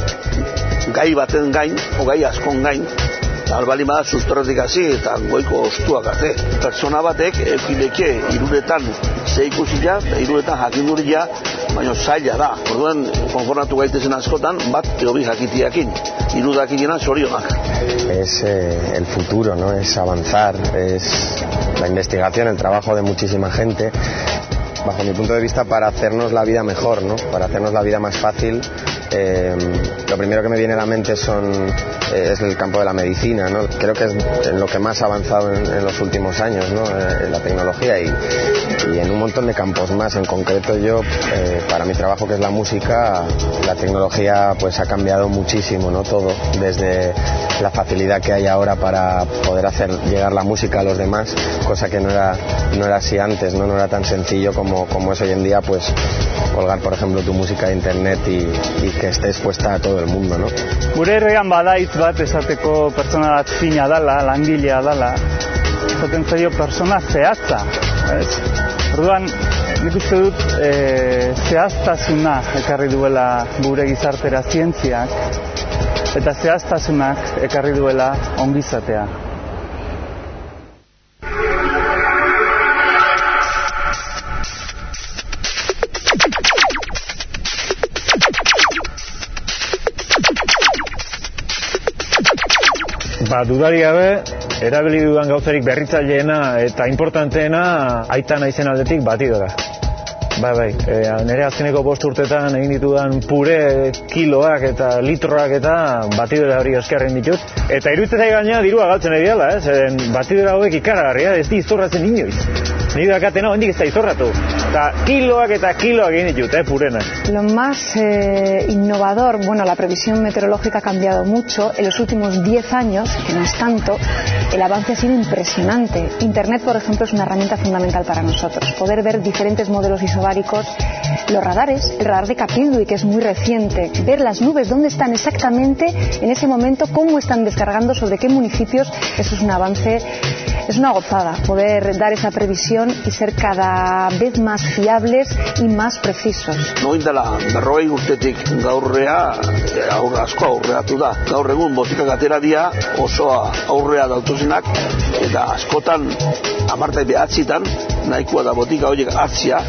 gai baten gain, o gai askon gain, albali bada sustorretik hasi eta goiko ostuak arte. Pertsona batek ekileke hiruretan ze ikusia, hiruretan jakinduria, baina zaila da. Orduan konformatu gaitezen askotan bat edo bi jakitiakin. Hirudakinena zorionak. Es el futuro, ¿no? Es avanzar, es la investigación, el trabajo de muchísima gente, bajo mi punto de vista, para hacernos la vida mejor, ¿no? Para hacernos la vida más fácil. Lo primero que me viene a la mente es el campo de la medicina, ¿no? Creo que es en lo que más ha avanzado en los últimos años, ¿no? La tecnología y en un montón de campos más. En concreto yo, para mi trabajo que es la música, la tecnología pues ha cambiado muchísimo, ¿no? Todo, desde la facilidad que hay ahora para poder hacer llegar la música a los demás, cosa que no era así antes, ¿no? No era tan sencillo como es hoy en día, pues colgar por ejemplo tu música de internet y que esté expuesta a todo el mundo, ¿no? Gure herrian badaitz bat esateko pertsona bat fina dala, langilea dala, esaten zaio pertsona zehatza, ez? Orduan, nik uste dut zehaztasuna ekarri duela gure gizartera zientziak, eta zehaztasunak ekarri duela ongizatea. Dudari gabe, erabili dudan gauzarik berritzaileena eta importanteena aita naizen aldetik batidora. Bai, nire azkeneko 5 urtetan egin ditudan pure kiloak eta litroak eta batidora hori eskerren ditut. Eta iruditzen zait gaina dirua galtzen ari dela, zeren batidora hauek ikaragarria, ez di izorratzen inoiz. Nire dakatena hendik ez da izorratu. Eta kiloak egin ditut, purenak. Lo más innovador, la previsión meteorológica ha cambiado mucho. En los últimos 10 años, que no es tanto, el avance ha sido impresionante. Internet, por ejemplo, es una herramienta fundamental para nosotros. Poder ver diferentes modelos isobáricos, los radares, el radar de Capildui, que es muy reciente, ver las nubes, dónde están exactamente en ese momento, cómo están descargando, sobre qué municipios, eso es un avance, es una gozada, poder dar esa previsión y ser cada vez más fiables y más precisos. Noin dela, 40 urtetik gaurrea, asko aurreatu da. Gaur egun botikak atera dira oso aurrea dautuzenak, eta askotan, amartai behatzitan, nahikoa da botika horiek hartzia,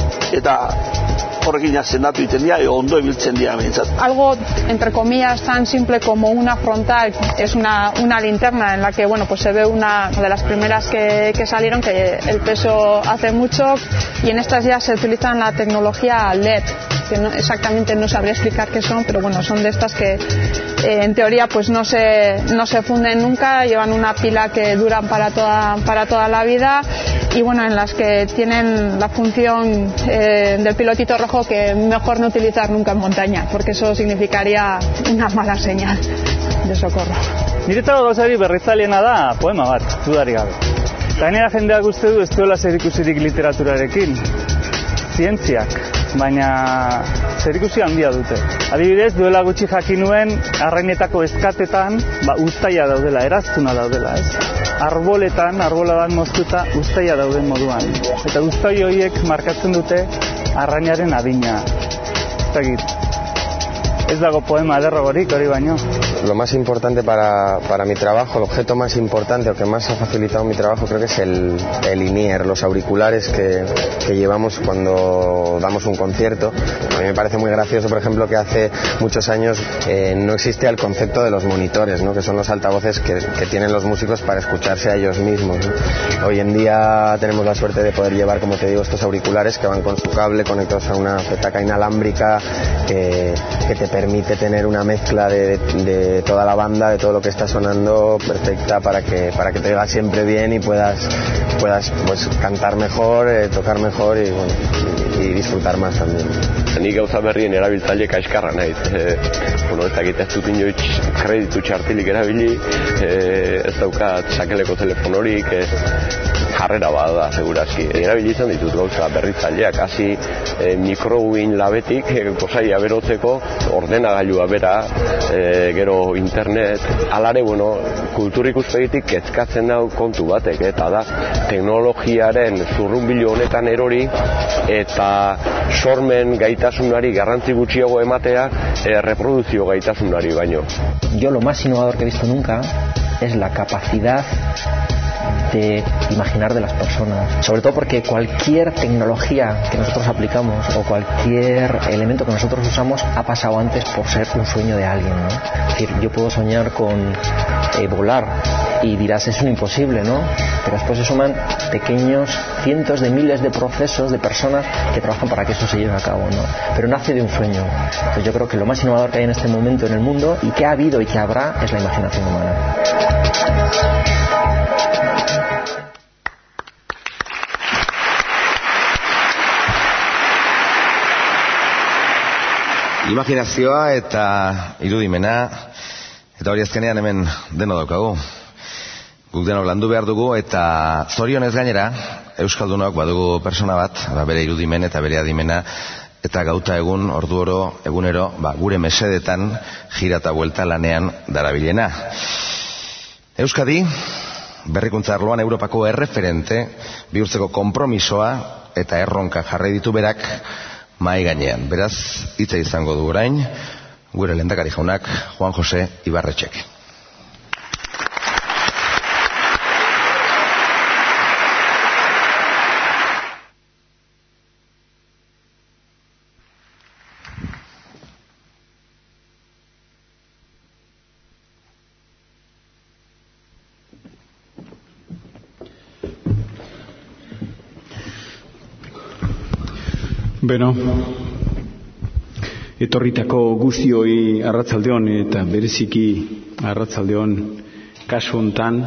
eta horrekin sendatu egiten dira, ondo ebiltzen dira behintzat. Algo, entre comillas, tan simple como una frontal, es una linterna en la que pues se ve una de las primeras que salieron, que el peso hace mucho, y en estas ya se utiliza la tecnología LED, que exactamente no sabría explicar qué son, pero son de estas que en teoría pues no se funden nunca, llevan una pila que duran para toda la vida, y en las que tienen la función del pilotito rojo, que mejor no utilizar nunca en montaña, porque eso significaría una mala señal de socorro. Niretzako gauzari berritzaileena da poema bat, dudarik gabe. Gainera jendeak uste du ez duela zerikusirik literaturarekin, zientziak, baina zerikusi handia dute. Adibidez, duela gutxi jakin nuen arrainetako eskatetan uztaila daudela, eraztuna daudela, ez? Arbola bat moztuta uztaila dauden moduan. Eta uztai horiek markatzen dute arrainaren adina. Ez dago poema ederrogorik hori baino. Lo más importante para mi trabajo, el objeto más importante o que más ha facilitado mi trabajo, creo que es el in-ear, los auriculares que llevamos cuando damos un concierto. A mí me parece muy gracioso, por ejemplo, que hace muchos años no existía el concepto de los monitores, ¿no? Que son los altavoces que tienen los músicos para escucharse a ellos mismos, ¿no? Hoy en día tenemos la suerte de poder llevar, como te digo, estos auriculares que van con su cable conectados a una petaca inalámbrica que te permite tener una mezcla de toda la banda, de todo lo que está sonando, perfecta para que te oigas siempre bien y puedas pues cantar mejor, tocar mejor y disfrutar más también. Ni gauza berrien erabiltzaile kaiskarra naiz. Ez dakit ez dut inoiz kreditu txartilik erabili, ez daukat sakeleko telefonorik, jarrera bada, segurazki. Erabili izan ditut gauza berritzaileak, hasi mikrowin labetik, gozaia berotzeko, ordenagailua bera, gero internet, alare, kultur ikuspegitik kezkatzen dau kontu batek, eta da, teknologiaren zurrunbilo honetan erori, eta sormen gaitasunari garrantzi gutxiago ematea, reproduzio gaitasunari baino. Yo lo más innovador que he visto nunca es la capacidad de imaginar de las personas, sobre todo porque cualquier tecnología que nosotros aplicamos o cualquier elemento que nosotros usamos ha pasado antes por ser un sueño de alguien, ¿no? Es decir, yo puedo soñar con volar y dirás es un imposible, ¿no? Pero después se suman pequeños cientos de miles de procesos de personas que trabajan para que eso se lleve a cabo, ¿no? Pero nace de un sueño. Entonces yo creo que lo más innovador que hay en este momento en el mundo y que ha habido y que habrá es la imaginación humana. Imaginazioa eta irudimena, eta hori azkenean hemen deno daukagu. Guk denok landu behar dugu, eta zorionez gainera, Euskaldunok badugu persona bat, bere irudimen eta bere adimena, eta gauta egun, ordu oro, egunero, gure mesedetan, jira eta buelta lanean darabilena. Euskadi, berrikuntza arloan Europako erreferente, bihurtzeko konpromisoa eta erronka jarri ditu berak, mai gainean. Beraz, hitza izango du orain, gure lehendakari jaunak, Juan Jose Ibarretxek. Beno, etorritako guztioi arratsaldeon eta bereziki arratsaldeon kasu hontan,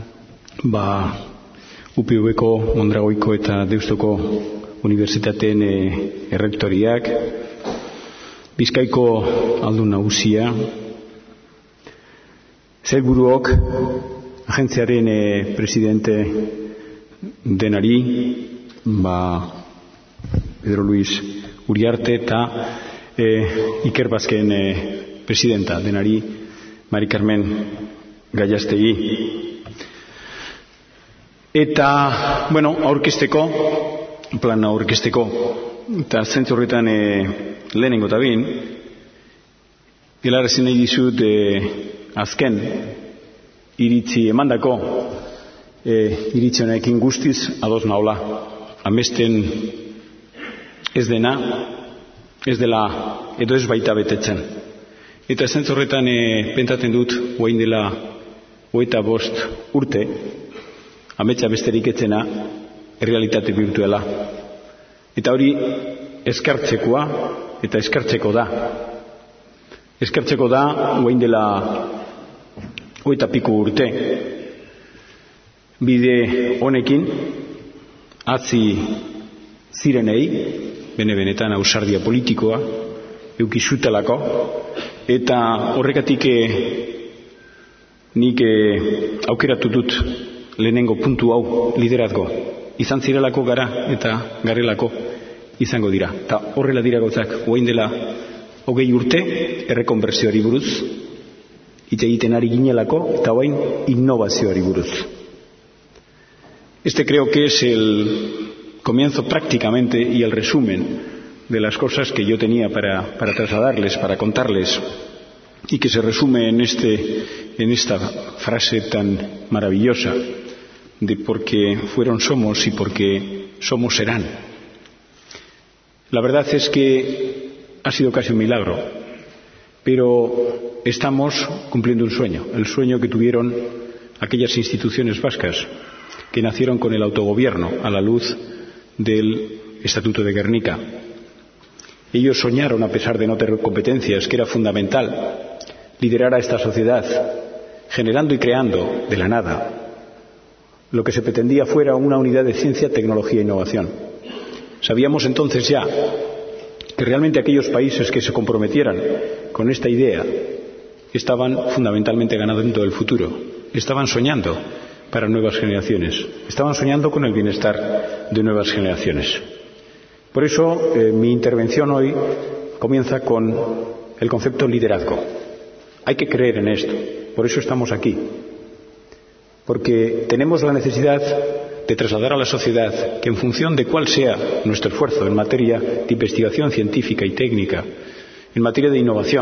UPV-ko, Mondragoiko eta Deustoko unibertsitateen errektoriak, Bizkaiko aldun nagusia, sailburuok, agentziaren presidente denari, Pedro Luis Uriarte eta Iker Bazken presidenta denari, Mari Carmen Gallastegi. Eta, plana aurkezteko, eta zentzu horretan lehenengo eta bin, helarazi nahi dizut azken iritzi emandako iritzi honekin guztiz ados naola. Amesten ez dena, ez dela edo ez baita betetzen. Eta zentzu horretan pentaten dut orain dela 25 urte, ametsa besterik etzena errealitate virtuala. Eta hori eskartzekoa eta eskartzeko da. Eskartzeko da orain dela 25 urte. Bide honekin atzi zirenei, benetan ausardia politikoa, eukizutelako, eta horregatik nik aukeratu dut lehenengo puntu hau liderazgo. Izan zirelako gara eta garelako izango dira. Eta horrela dira gauzak, orain dela 20 urte errekonbertsioari buruz, hitz egiten ari ginelako, eta orain innovazioari buruz. Este creo que es el comienzo prácticamente y el resumen de las cosas que yo tenía para trasladarles, para contarles, y que se resume en esta frase tan maravillosa de porque fueron somos y porque somos serán. La verdad es que ha sido casi un milagro, pero estamos cumpliendo un sueño, el sueño que tuvieron aquellas instituciones vascas que nacieron con el autogobierno a la luz del Estatuto de Gernika. Ellos soñaron, a pesar de no tener competencias, que era fundamental liderar a esta sociedad, generando y creando de la nada lo que se pretendía fuera una unidad de ciencia, tecnología e innovación. Sabíamos entonces ya que realmente aquellos países que se comprometieran con esta idea estaban fundamentalmente ganando el futuro, estaban soñando para nuevas generaciones, estaban soñando con el bienestar de nuevas generaciones. Por eso mi intervención hoy comienza con el concepto liderazgo. Hay que creer en esto, por eso estamos aquí, porque tenemos la necesidad de trasladar a la sociedad que en función de cuál sea nuestro esfuerzo en materia de investigación científica y técnica, en materia de innovación,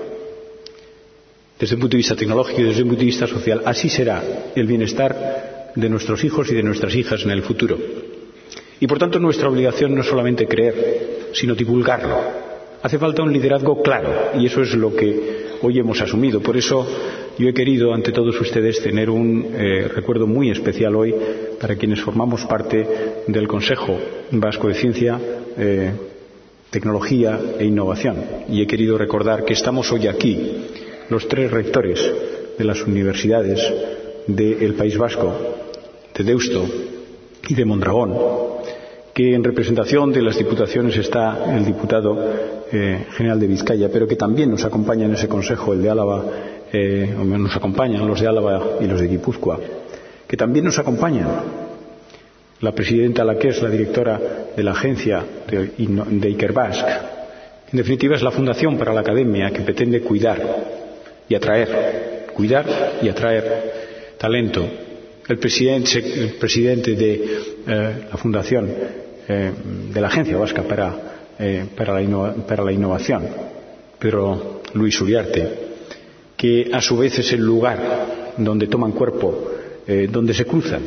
desde un punto de vista tecnológico y desde un punto de vista social, así será el bienestar de nuestros hijos y de nuestras hijas en el futuro. Y por tanto nuestra obligación no es solamente creer, sino divulgarlo. Hace falta un liderazgo claro, y eso es lo que hoy hemos asumido. Por eso yo he querido ante todos ustedes tener un recuerdo muy especial hoy para quienes formamos parte del Consejo Vasco de Ciencia, Tecnología e Innovación. Y he querido recordar que estamos hoy aquí, los 3 rectores de las universidades del País Vasco, de Deusto y de Mondragón, que en representación de las diputaciones está el diputado general de Vizcaya, pero que también nos acompaña en ese consejo el de Álava, nos acompañan los de Álava y los de Guipúzcoa, que también nos acompañan la presidenta, la que es la directora de la agencia de Ikerbasque. En definitiva, es la fundación para la academia que pretende cuidar y atraer talento. El presidente de la fundación de la Agencia Vasca para la Innovación, Pedro Luis Uriarte, que a su vez es el lugar donde toman cuerpo, donde se cruzan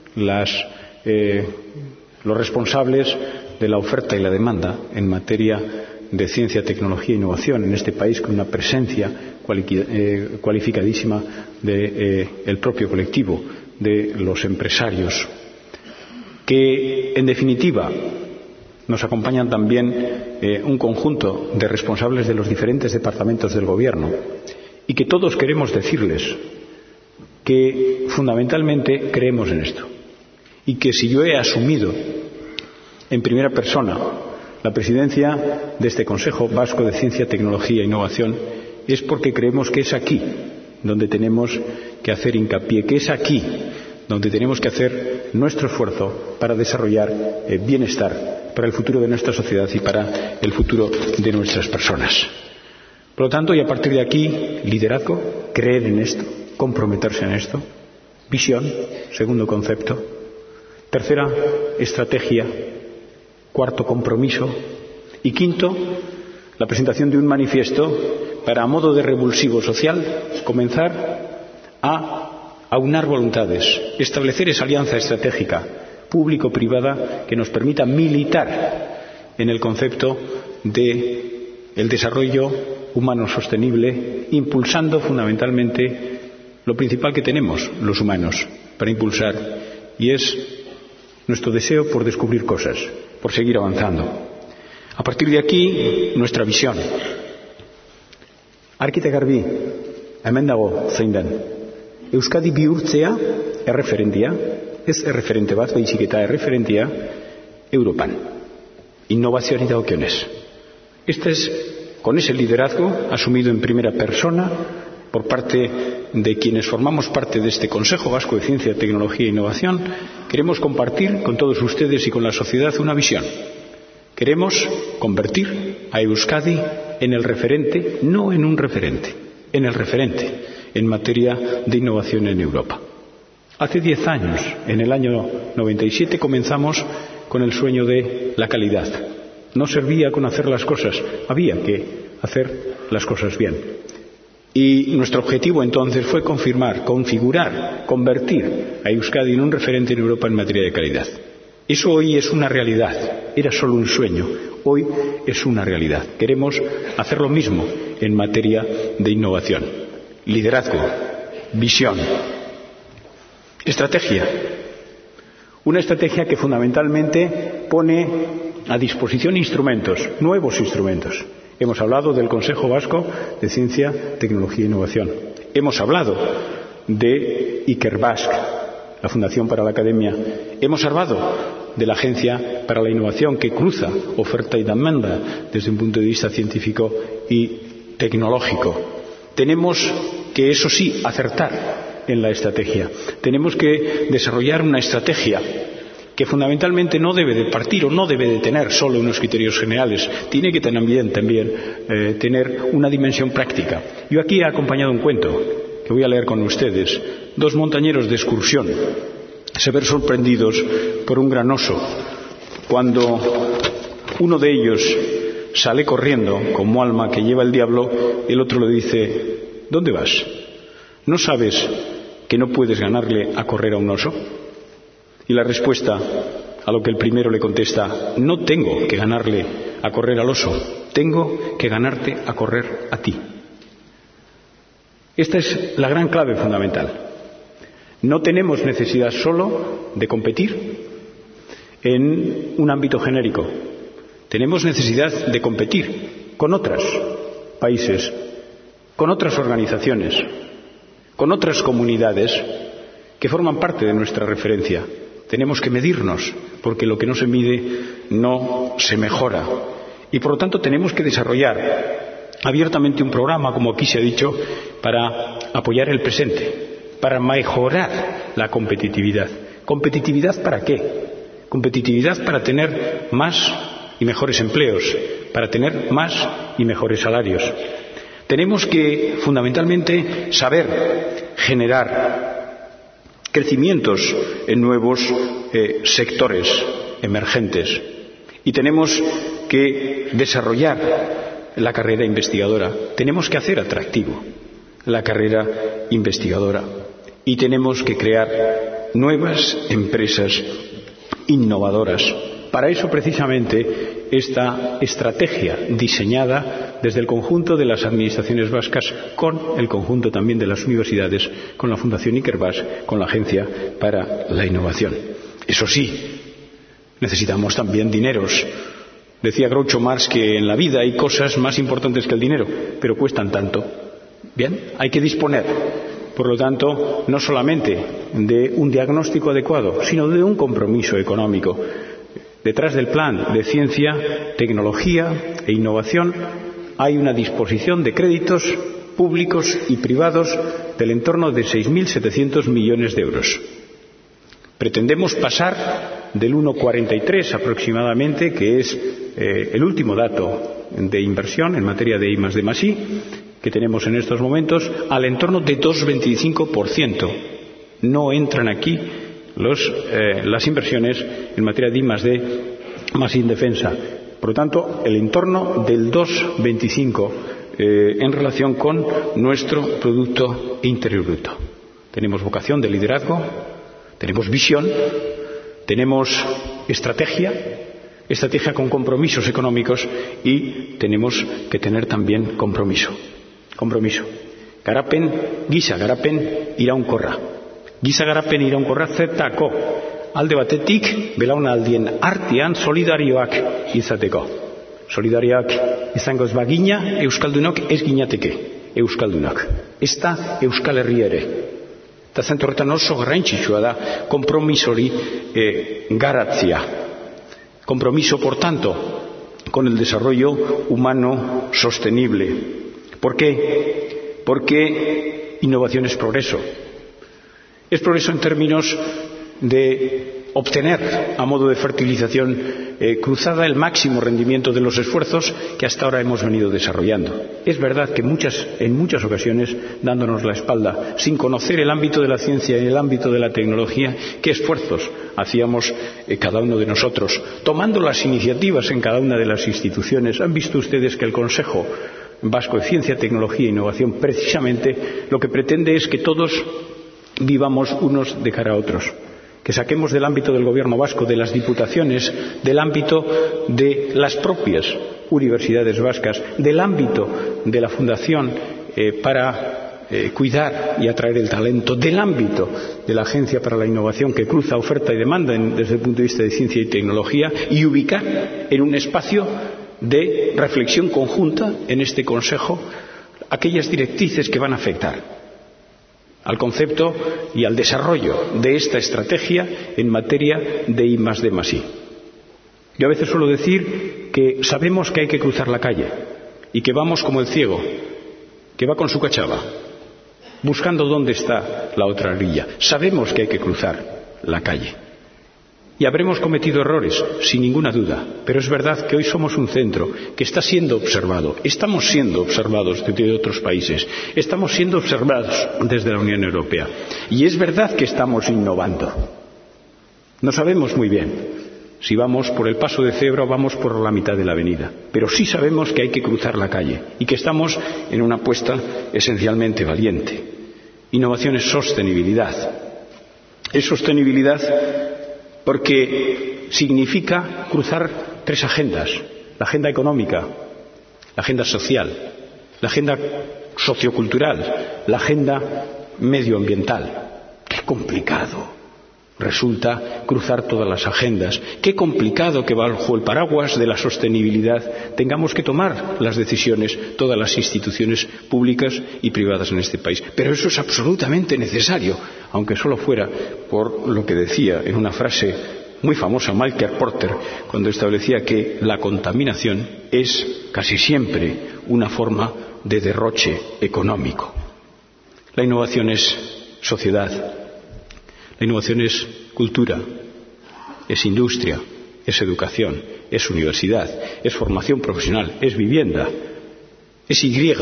los responsables de la oferta y la demanda en materia de ciencia, tecnología e innovación en este país, con una presencia cualificadísima del propio colectivo de los empresarios, que en definitiva Nos acompañan también un conjunto de responsables de los diferentes departamentos del Gobierno y que todos queremos decirles que fundamentalmente creemos en esto y que si yo he asumido en primera persona la presidencia de este Consejo Vasco de Ciencia, Tecnología e Innovación es porque creemos que es aquí donde tenemos que hacer hincapié, que es aquí donde tenemos que hacer nuestro esfuerzo para desarrollar bienestar para el futuro de nuestra sociedad y para el futuro de nuestras personas. Por lo tanto, y a partir de aquí, liderazgo, creer en esto, comprometerse en esto, visión, segundo concepto, tercera, estrategia, cuarto, compromiso y quinto, la presentación de un manifiesto para, a modo de revulsivo social, comenzar a aunar voluntades, establecer esa alianza estratégica público-privada que nos permita militar en el concepto del desarrollo humano sostenible, impulsando fundamentalmente lo principal que tenemos los humanos para impulsar, y es nuestro deseo por descubrir cosas, por seguir avanzando. A partir de aquí, nuestra visión. Argita garbi, hemen dago zein den. Euskadi bihurtzea erreferentia, ez erreferente bat, baizik eta erreferentia Europan. Innovazioari dagokionez. Este es, con ese liderazgo asumido en primera persona por parte de quienes formamos parte de este Consejo Vasco de Ciencia, Tecnología e Innovación, queremos compartir con todos ustedes y con la sociedad una visión. Queremos convertir a Euskadi en el referente, no en un referente, en el referente en materia de innovación en Europa. Hace 10 años, en el año 97, comenzamos con el sueño de la calidad. No servía con hacer las cosas, había que hacer las cosas bien. Y nuestro objetivo entonces fue configurar, convertir a Euskadi en un referente en Europa en materia de calidad. Eso hoy es una realidad, era solo un sueño, hoy es una realidad. Queremos hacer lo mismo en materia de innovación. Liderazgo, visión, estrategia. Una estrategia que fundamentalmente pone a disposición instrumentos, nuevos instrumentos. Hemos hablado del Consejo Vasco de Ciencia, Tecnología e Innovación. Hemos hablado de Ikerbasc, la Fundación para la Academia. Hemos hablado de la Agencia para la Innovación que cruza oferta y demanda desde un punto de vista científico y tecnológico. Tenemos que, eso sí, acertar en la estrategia. Tenemos que desarrollar una estrategia que fundamentalmente no debe de partir o no debe de tener solo unos criterios generales. Tiene que también tener una dimensión práctica. Yo aquí he acompañado un cuento que voy a leer con ustedes. 2 montañeros de excursión se ven sorprendidos por un gran oso. Cuando uno de ellos sale corriendo como alma que lleva el diablo, el otro le dice: ¿dónde vas? ¿No sabes que no puedes ganarle a correr a un oso? Y la respuesta a lo que el primero le contesta: no tengo que ganarle a correr al oso, tengo que ganarte a correr a ti. Esta es la gran clave fundamental. No tenemos necesidad solo de competir en un ámbito genérico. Tenemos necesidad de competir con otros países, con otras organizaciones, con otras comunidades que forman parte de nuestra referencia. Tenemos que medirnos, porque lo que no se mide no se mejora. Y por lo tanto tenemos que desarrollar abiertamente un programa, como aquí se ha dicho, para apoyar el presente, para mejorar la competitividad. ¿Competitividad para qué? Competitividad para tener más y mejores empleos, para tener más y mejores salarios. Tenemos que, fundamentalmente, saber generar crecimientos en nuevos sectores emergentes. Y tenemos que desarrollar la carrera investigadora. Tenemos que hacer atractivo la carrera investigadora. Y tenemos que crear nuevas empresas innovadoras. Para eso, precisamente, esta estrategia diseñada desde el conjunto de las administraciones vascas, con el conjunto también de las universidades, con la Fundación Ikerbasc, con la Agencia para la Innovación. Eso sí, necesitamos también dineros Decía Groucho Marx que en la vida hay cosas más importantes que el dinero, pero cuestan tanto. Bien, hay que disponer, por lo tanto, no solamente de un diagnóstico adecuado, sino de un compromiso económico. Detrás del plan de ciencia, tecnología e innovación hay una disposición de créditos públicos y privados del entorno de 6.700 millones de euros. Pretendemos pasar del 1,43 aproximadamente, que es el último dato de inversión en materia de I+D+I que tenemos en estos momentos, al entorno de 2,25%. No entran aquí las inversiones en materia de I+D más en defensa. Por lo tanto, el entorno del 2,25% en relación con nuestro Producto Interior Bruto. Tenemos vocación de liderazgo, tenemos visión, tenemos estrategia con compromisos económicos y tenemos que tener también compromiso. Garapen, giza garapen iraunkorra. Giza garapen iraunkorra zertako alde batetik belaunaldien artean solidarioak izateko. Solidarioak izango ez bagina, euskaldunok ez ginateke euskaldunok. Ez da Euskal Herria ere. Eta zentzu horretan oso garrantzitsua da konpromisori garatzea. Compromiso, por tanto, con el desarrollo humano sostenible. ¿Por qué? Porque innovación es progreso. Es progreso en términos de obtener, a modo de fertilización cruzada, el máximo rendimiento de los esfuerzos que hasta ahora hemos venido desarrollando. Es verdad que en muchas ocasiones, dándonos la espalda, sin conocer el ámbito de la ciencia y el ámbito de la tecnología, qué esfuerzos hacíamos cada uno de nosotros, tomando las iniciativas en cada una de las instituciones. Han visto ustedes que el Consejo Vasco de Ciencia, Tecnología e Innovación, precisamente, lo que pretende es que todos vivamos unos de cara a otros, que saquemos del ámbito del gobierno vasco, de las diputaciones, del ámbito de las propias universidades vascas, del ámbito de la Fundación para cuidar y atraer el talento, del ámbito de la Agencia para la Innovación, que cruza oferta y demanda desde el punto de vista de ciencia y tecnología, y ubicar en un espacio de reflexión conjunta en este Consejo aquellas directrices que van a afectar al concepto y al desarrollo de esta estrategia en materia de I+D+I. Yo a veces suelo decir que sabemos que hay que cruzar la calle y que vamos como el ciego, que va con su cachava, buscando dónde está la otra orilla. Sabemos que hay que cruzar la calle. Y habremos cometido errores, sin ninguna duda, pero es verdad que hoy somos un centro que está siendo observado, estamos siendo observados desde otros países, estamos siendo observados desde la Unión Europea. Y es verdad que estamos innovando. No sabemos muy bien si vamos por el paso de cebra o vamos por la mitad de la avenida, pero sí sabemos que hay que cruzar la calle y que estamos en una apuesta esencialmente valiente. Innovación es sostenibilidad. Es sostenibilidad porque significa cruzar tres agendas: la agenda económica, la agenda social, la agenda sociocultural, la agenda medioambiental. ¡Qué complicado resulta cruzar todas las agendas! ¡Qué complicado que bajo el paraguas de la sostenibilidad tengamos que tomar las decisiones todas las instituciones públicas y privadas en este país! Pero eso es absolutamente necesario, aunque solo fuera por lo que decía en una frase muy famosa Michael Porter, cuando establecía que la contaminación es casi siempre una forma de derroche económico. La innovación es sociedad, la innovación es cultura, es industria, es educación, es universidad, es formación profesional, es vivienda, es Y.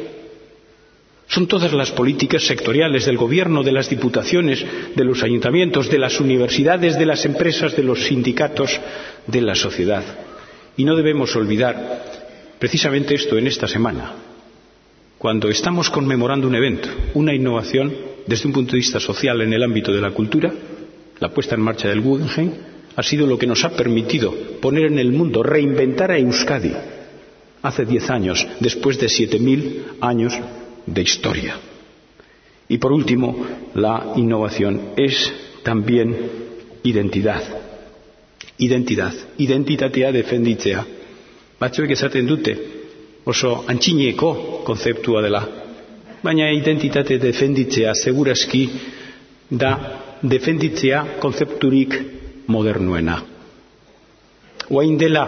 Son todas las políticas sectoriales del gobierno, de las diputaciones, de los ayuntamientos, de las universidades, de las empresas, de los sindicatos, de la sociedad. Y no debemos olvidar precisamente esto en esta semana, cuando estamos conmemorando un evento, una innovación desde un punto de vista social en el ámbito de la cultura. La puesta en marcha del Guggenheim ha sido lo que nos ha permitido poner en el mundo, reinventar a Euskadi hace 10 años, después de 7.000 años de historia. Y por último, la innovación es también identidad. Identitatea defenditzea. Batzuek esaten dute oso antzineko konzeptua dela. Baina identitate defenditzea segurazki da defenditzea konzepturik modernuena. Oain dela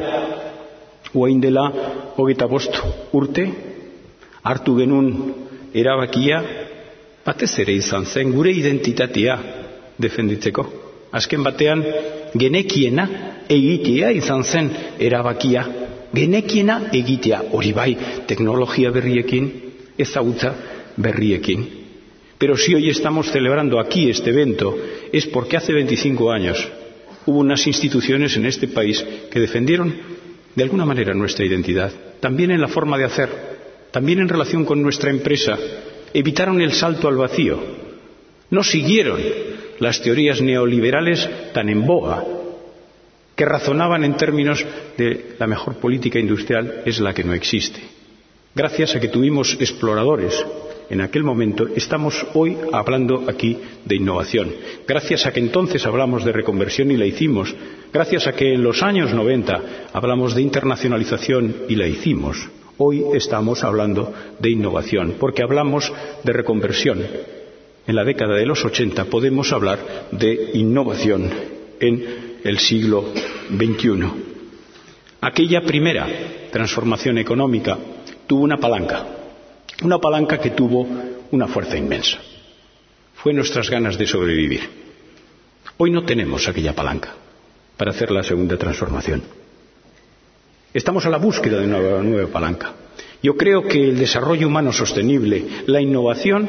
25 urte hartu genuen erabakia batez ere izan zen gure identitatea defenditzeko. Azken batean genekiena egitea izan zen erabakia. Genekiena egitea, hori bai, teknologia berriekin, ezagutza berriekin. Pero si hoy estamos celebrando aquí este evento es porque hace 25 años hubo unas instituciones en este país que defendieron de alguna manera nuestra identidad, también en la forma de hacer, también en relación con nuestra empresa, evitaron el salto al vacío, no siguieron las teorías neoliberales tan en boga, que razonaban en términos de la mejor política industrial es la que no existe. Gracias a que tuvimos exploradores en aquel momento, estamos hoy hablando aquí de innovación. Gracias a que entonces hablamos de reconversión y la hicimos. Gracias a que en los años 90 hablamos de internacionalización y la hicimos. Hoy estamos hablando de innovación, porque hablamos de reconversión. En la década de los 80 podemos hablar de innovación en el siglo XXI. Aquella primera transformación económica tuvo una palanca que tuvo una fuerza inmensa. Fue nuestras ganas de sobrevivir. Hoy no tenemos aquella palanca para hacer la segunda transformación. Estamos a la búsqueda de una nueva palanca. Yo creo que el desarrollo humano sostenible, la innovación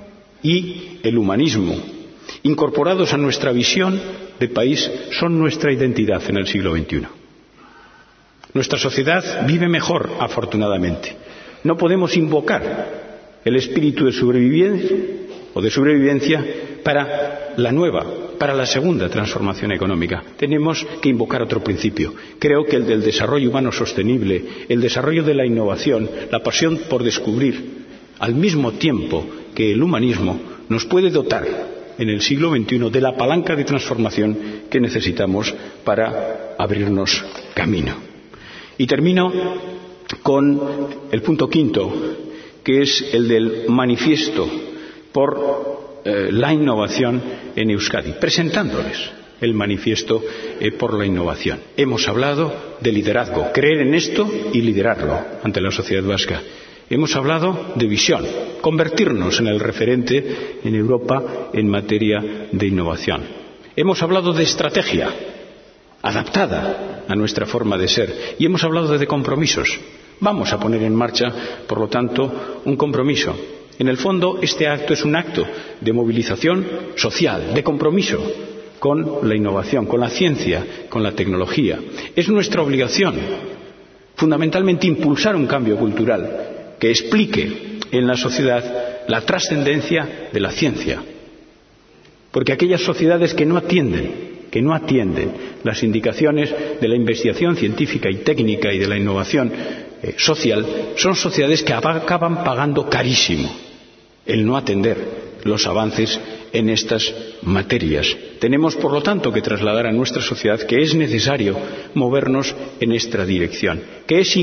y el humanismo, incorporados a nuestra visión de país, son nuestra identidad en el siglo XXI. Nuestra sociedad vive mejor, afortunadamente. No podemos invocar el espíritu de sobrevivencia para la segunda transformación económica. Tenemos que invocar otro principio. Creo que el del desarrollo humano sostenible, el desarrollo de la innovación, la pasión por descubrir, al mismo tiempo que el humanismo, nos puede dotar en el siglo XXI de la palanca de transformación que necesitamos para abrirnos camino. Y termino con el punto quinto, que es el del manifiesto por la innovación en Euskadi, presentándoles el manifiesto por la innovación. Hemos hablado de liderazgo, creer en esto y liderarlo ante la sociedad vasca. Hemos hablado de visión, convertirnos en el referente en Europa en materia de innovación. Hemos hablado de estrategia, adaptada a nuestra forma de ser, y hemos hablado de compromisos. Vamos a poner en marcha, por lo tanto, un compromiso. En el fondo, este acto es un acto de movilización social, de compromiso con la innovación, con la ciencia, con la tecnología. Es nuestra obligación, fundamentalmente, impulsar un cambio cultural que explique en la sociedad la trascendencia de la ciencia. Porque aquellas sociedades que no atienden las indicaciones de la investigación científica y técnica y de la innovación social, son sociedades que acaban pagando carísimo el no atender los avances en estas materias. Tenemos, por lo tanto, que trasladar a nuestra sociedad que es necesario movernos en esta dirección, que es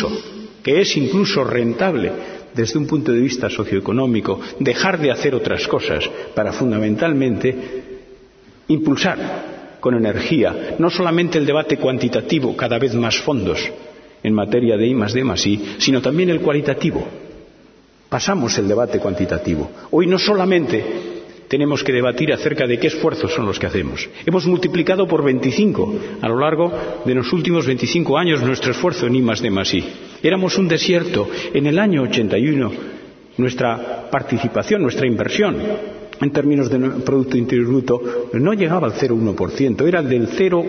incluso rentable desde un punto de vista socioeconómico dejar de hacer otras cosas para fundamentalmente impulsar con energía no solamente el debate cuantitativo, cada vez más fondos en materia de I+D+I, sino también el cualitativo. Pasamos el debate cuantitativo. Hoy no solamente tenemos que debatir acerca de qué esfuerzos son los que hacemos. Hemos multiplicado por 25 a lo largo de los últimos 25 años nuestro esfuerzo en I+D+I. Éramos un desierto. En el año 81 nuestra participación, nuestra inversión en términos de Producto Interior Bruto no llegaba al 0,1%, era del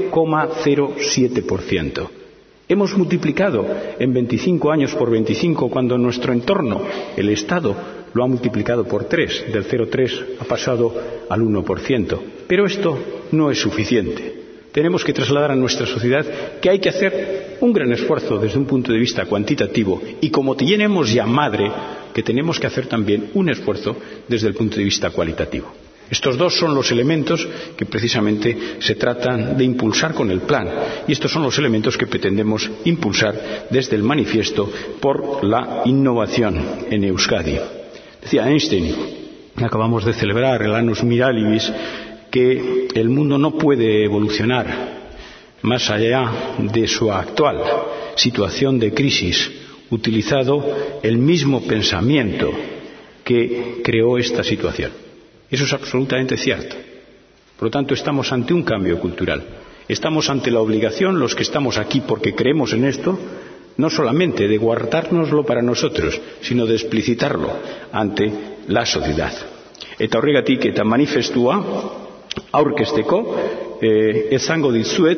0,07%. Hemos multiplicado en 25 años por 25 cuando nuestro entorno, el Estado, lo ha multiplicado por 3, del 0,3 ha pasado al 1%. Pero esto no es suficiente. Tenemos que trasladar a nuestra sociedad que hay que hacer un gran esfuerzo desde un punto de vista cuantitativo y como tenemos ya madre, que tenemos que hacer también un esfuerzo desde el punto de vista cualitativo. Estos dos son los elementos que precisamente se tratan de impulsar con el plan, y estos son los elementos que pretendemos impulsar desde el manifiesto por la innovación en Euskadi. Decía Einstein, acabamos de celebrar el Annus Mirabilis, que el mundo no puede evolucionar más allá de su actual situación de crisis, utilizado el mismo pensamiento que creó esta situación. Eso es absolutamente cierto. Por lo tanto, estamos ante un cambio cultural. Estamos ante la obligación, los que estamos aquí porque creemos en esto, no solamente de guardárnoslo para nosotros, sino de explicitarlo ante la sociedad. Eta horregatik eta manifestua aurkezteko esango dizuet,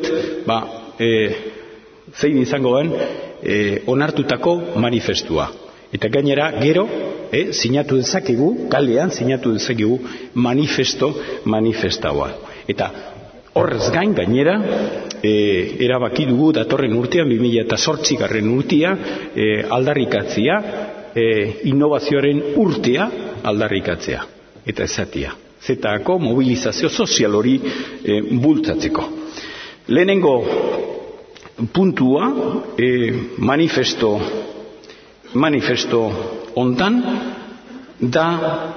zein izango den onartutako manifestua. Eta gainera, gero, sinatu dezakegu, kalean sinatu dezakegu manifestaua. Eta horrez gain, gainera, erabaki dugu datorren urtean, 2008 urtea, aldarrikatzea, innovazioaren urtea aldarrikatzea. Eta esatia. Zetako mobilizazio sozial hori bultzatzeko. Lehenengo puntua, manifesto hontan, da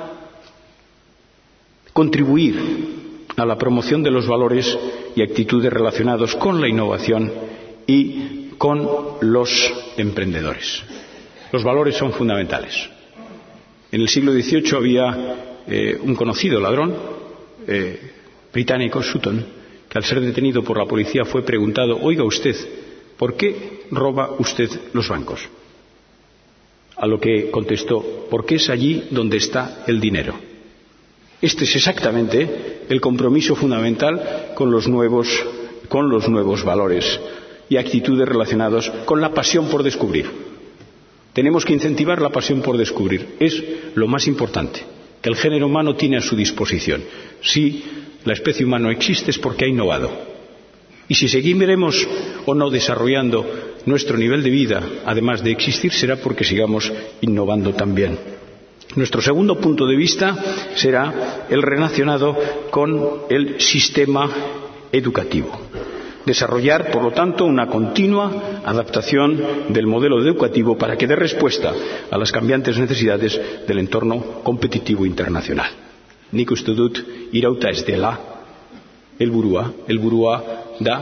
contribuir a la promoción de los valores y actitudes relacionados con la innovación y con los emprendedores. Los valores son fundamentales. En el siglo XVIII había un conocido ladrón británico, Sutton, que al ser detenido por la policía fue preguntado: oiga usted, ¿por qué roba usted los bancos? A lo que contestó: porque es allí donde está el dinero. Este es exactamente el compromiso fundamental con los nuevos valores y actitudes relacionados con la pasión por descubrir. Tenemos que incentivar la pasión por descubrir. Es lo más importante que el género humano tiene a su disposición. Si la especie humana existe es porque ha innovado. Y si seguiremos o no desarrollando nuestro nivel de vida, además de existir, será porque sigamos innovando también. Nuestro segundo punto de vista será el relacionado con el sistema educativo. Desarrollar, por lo tanto, una continua adaptación del modelo educativo para que dé respuesta a las cambiantes necesidades del entorno competitivo internacional. Nik uste dut irauta ez dela helburua da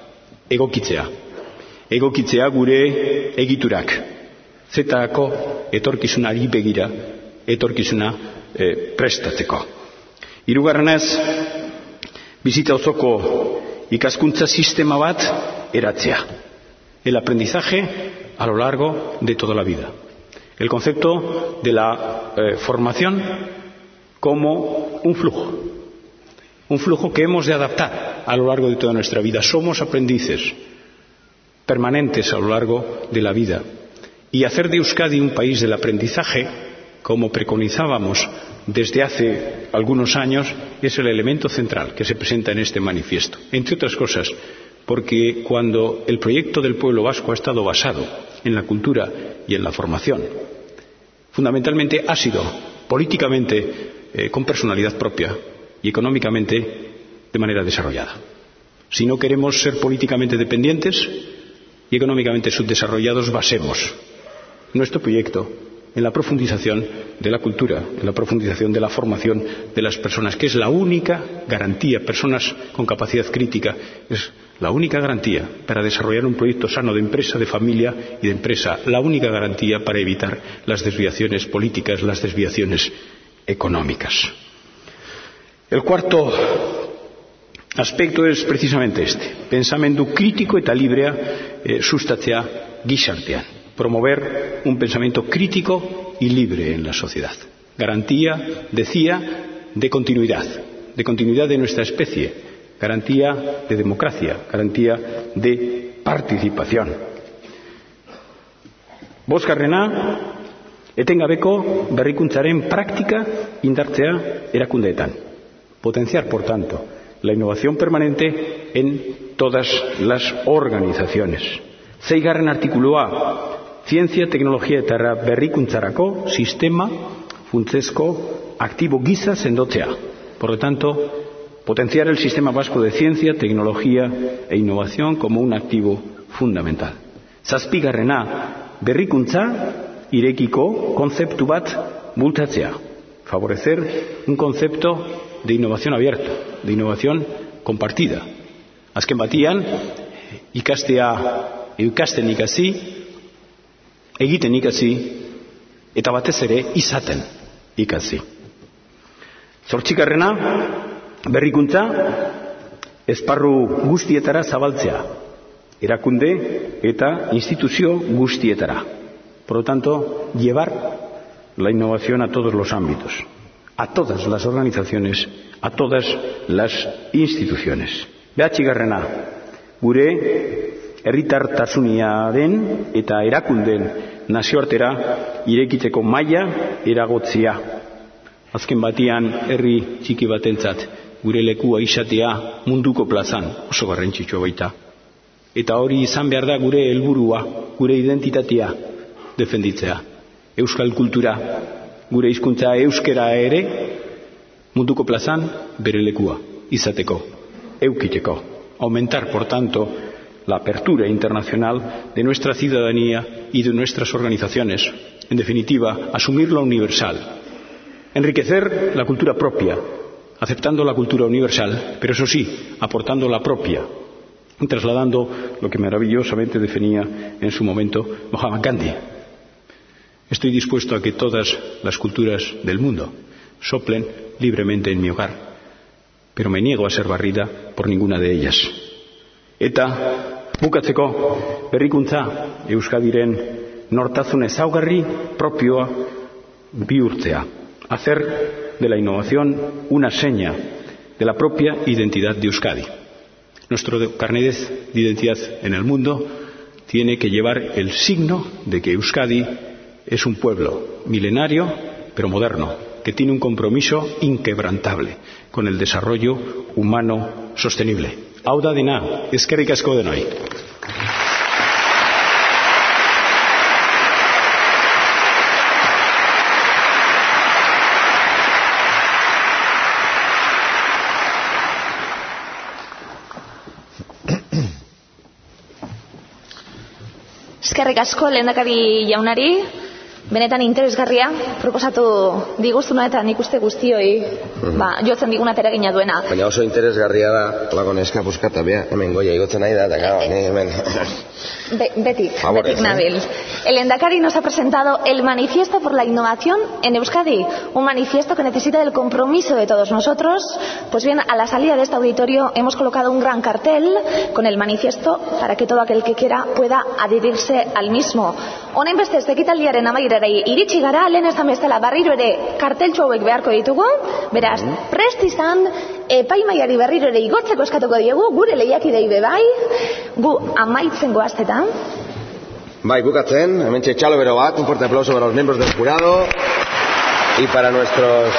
egokitzea gure egiturak, zetako etorkizunari begira, etorkizuna prestatzeko. Hirugarrenez, bizitza osoko ikaskuntza sistema bat eratzea. El aprendizaje a lo largo de toda la vida. El concepto de la formación como un flujo que hemos de adaptar a lo largo de toda nuestra vida. Somos aprendices permanentes a lo largo de la vida. Y hacer de Euskadi un país del aprendizaje, como preconizábamos desde hace algunos años, es el elemento central que se presenta en este manifiesto. Entre otras cosas, porque cuando el proyecto del pueblo vasco ha estado basado en la cultura y en la formación, fundamentalmente ha sido políticamente con personalidad propia y económicamente de manera desarrollada. Si no queremos ser políticamente dependientes y económicamente subdesarrollados, basemos nuestro proyecto en la profundización de la cultura, en la profundización de la formación de las personas, que es la única garantía, personas con capacidad crítica, es la única garantía para desarrollar un proyecto sano de empresa, de familia y de empresa, la única garantía para evitar las desviaciones políticas, las desviaciones económicas. El cuarto aspecto es precisamente este: pensamendu kritiko eta librea sustatzea gizartean. Promover un pensamiento crítico y libre en la sociedad. Garantía, decía, de continuidad de nuestra especie, garantía de democracia, garantía de participación. Bosgarrena, etengabeko berrikuntzaren praktika indartzea erakundeetan. Potenciar, por tanto, la innovación permanente en todas las organizaciones. Seigarren artikulua, zientzia, teknologia eta berrikuntzarako sistema funtsezko aktibo giza sendotzea. Por lo tanto, potenciar el sistema vasco de ciencia, tecnología e innovación como un activo fundamental. Zazpigarrena, berrikuntza irekiko kontzeptu bat bultzatzea. Favorecer un concepto de innovación abierta, de innovación compartida. Azken batian, ikasten ikasi, egiten ikasi, eta batez ere izaten ikasi. Zortzigarrena, berrikuntza, esparru guztietara zabaltzea, erakunde eta instituzio guztietara. Por lo tanto, llevar la innovación a todos los ámbitos, a todas las organizaciones, a todas las instituciones. Behatzigarrena, gure herritartasuniaren eta erakundeen nazioartera irekitzeko maila eragotzea. Azken batian herri txiki batentzat gure lekua izatea munduko plazan oso garrantzitsua baita. Eta hori izan behar da gure helburua, gure identitatea defenditzea. Euskal kultura, gure hizkuntza euskera ere munduko plazan bere lekua izateko. Eukiteko, aumentar, por tanto, la apertura internacional de nuestra ciudadanía y de nuestras organizaciones. En definitiva, asumir lo universal. Enriquecer la cultura propia, aceptando la cultura universal, pero eso sí, aportando la propia, trasladando lo que maravillosamente definía en su momento Mahatma Gandhi. Estoy dispuesto a que todas las culturas del mundo soplen libremente en mi hogar, pero me niego a ser barrida por ninguna de ellas. Eta bukatzeko, berrikuntza Euskadiren nortasun ezaugarri propioa bihurtzea. Hacer de la innovación una seña de la propia identidad de Euskadi. Nuestro carnet de identidad en el mundo tiene que llevar el signo de que Euskadi es un pueblo milenario pero moderno, que tiene un compromiso inquebrantable con el desarrollo humano sostenible. Hau da dena, eskerrik asko denoi. Eskerrik asko lehendakari jaunari. Benetan interesgarria, proposatu diguzuna eta nik uste guztioi jotzen diguna teragina duena. Baina oso interesgarria da, lako neska puskata, hemen goia igotzen nahi da, eta hemen... Betik nabil. El Lehendakari nos ha presentado el Manifiesto por la Innovación en Euskadi, un manifiesto que necesita del compromiso de todos nosotros. Pues bien, a la salida de este auditorio hemos colocado un gran cartel con el manifiesto para que todo aquel que quiera pueda adherirse al mismo. Honen beste ez ekitaldiaren amaierarei iritsi gara, lehen esan bezala berriro ere karteltxo hauek beharko ditugu, beraz, prest izan, epaimaiari berriro ere igotzeko eskatuko diegu, gure lehiakidei bebai, gu amaitzen goaztetan. Bai, bukatzen, hemen txalo bero bat, un fuerte aplauso para los miembros del jurado y para nuestros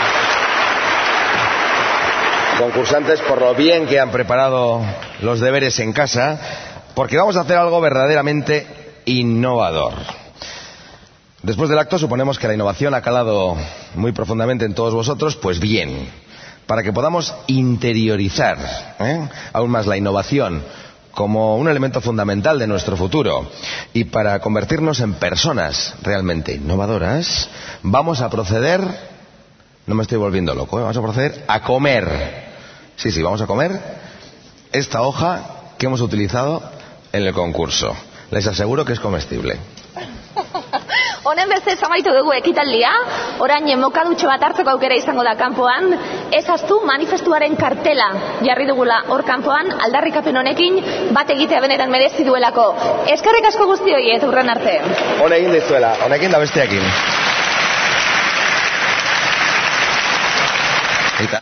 concursantes por lo bien que han preparado los deberes en casa, porque vamos a hacer algo verdaderamente innovador. Después del acto suponemos que la innovación ha calado muy profundamente en todos vosotros, pues bien, para que podamos interiorizar aún más la innovación como un elemento fundamental de nuestro futuro y para convertirnos en personas realmente innovadoras, vamos a proceder, no me estoy volviendo loco, vamos a proceder a comer, sí, vamos a comer esta hoja que hemos utilizado en el concurso. Les aseguro que es comestible. Honen beste amaitu dugu ekitaldia, orain mokadutxo bat hartzeko aukera izango da kanpoan, ez ahaztu manifestuaren kartela jarri dugula hor kanpoan, aldarrikapen honekin bat egitea benetan merezi duelako. Eskerrik asko guztioi eta hurren arte. Honekin dizuela, honekin da besteakin.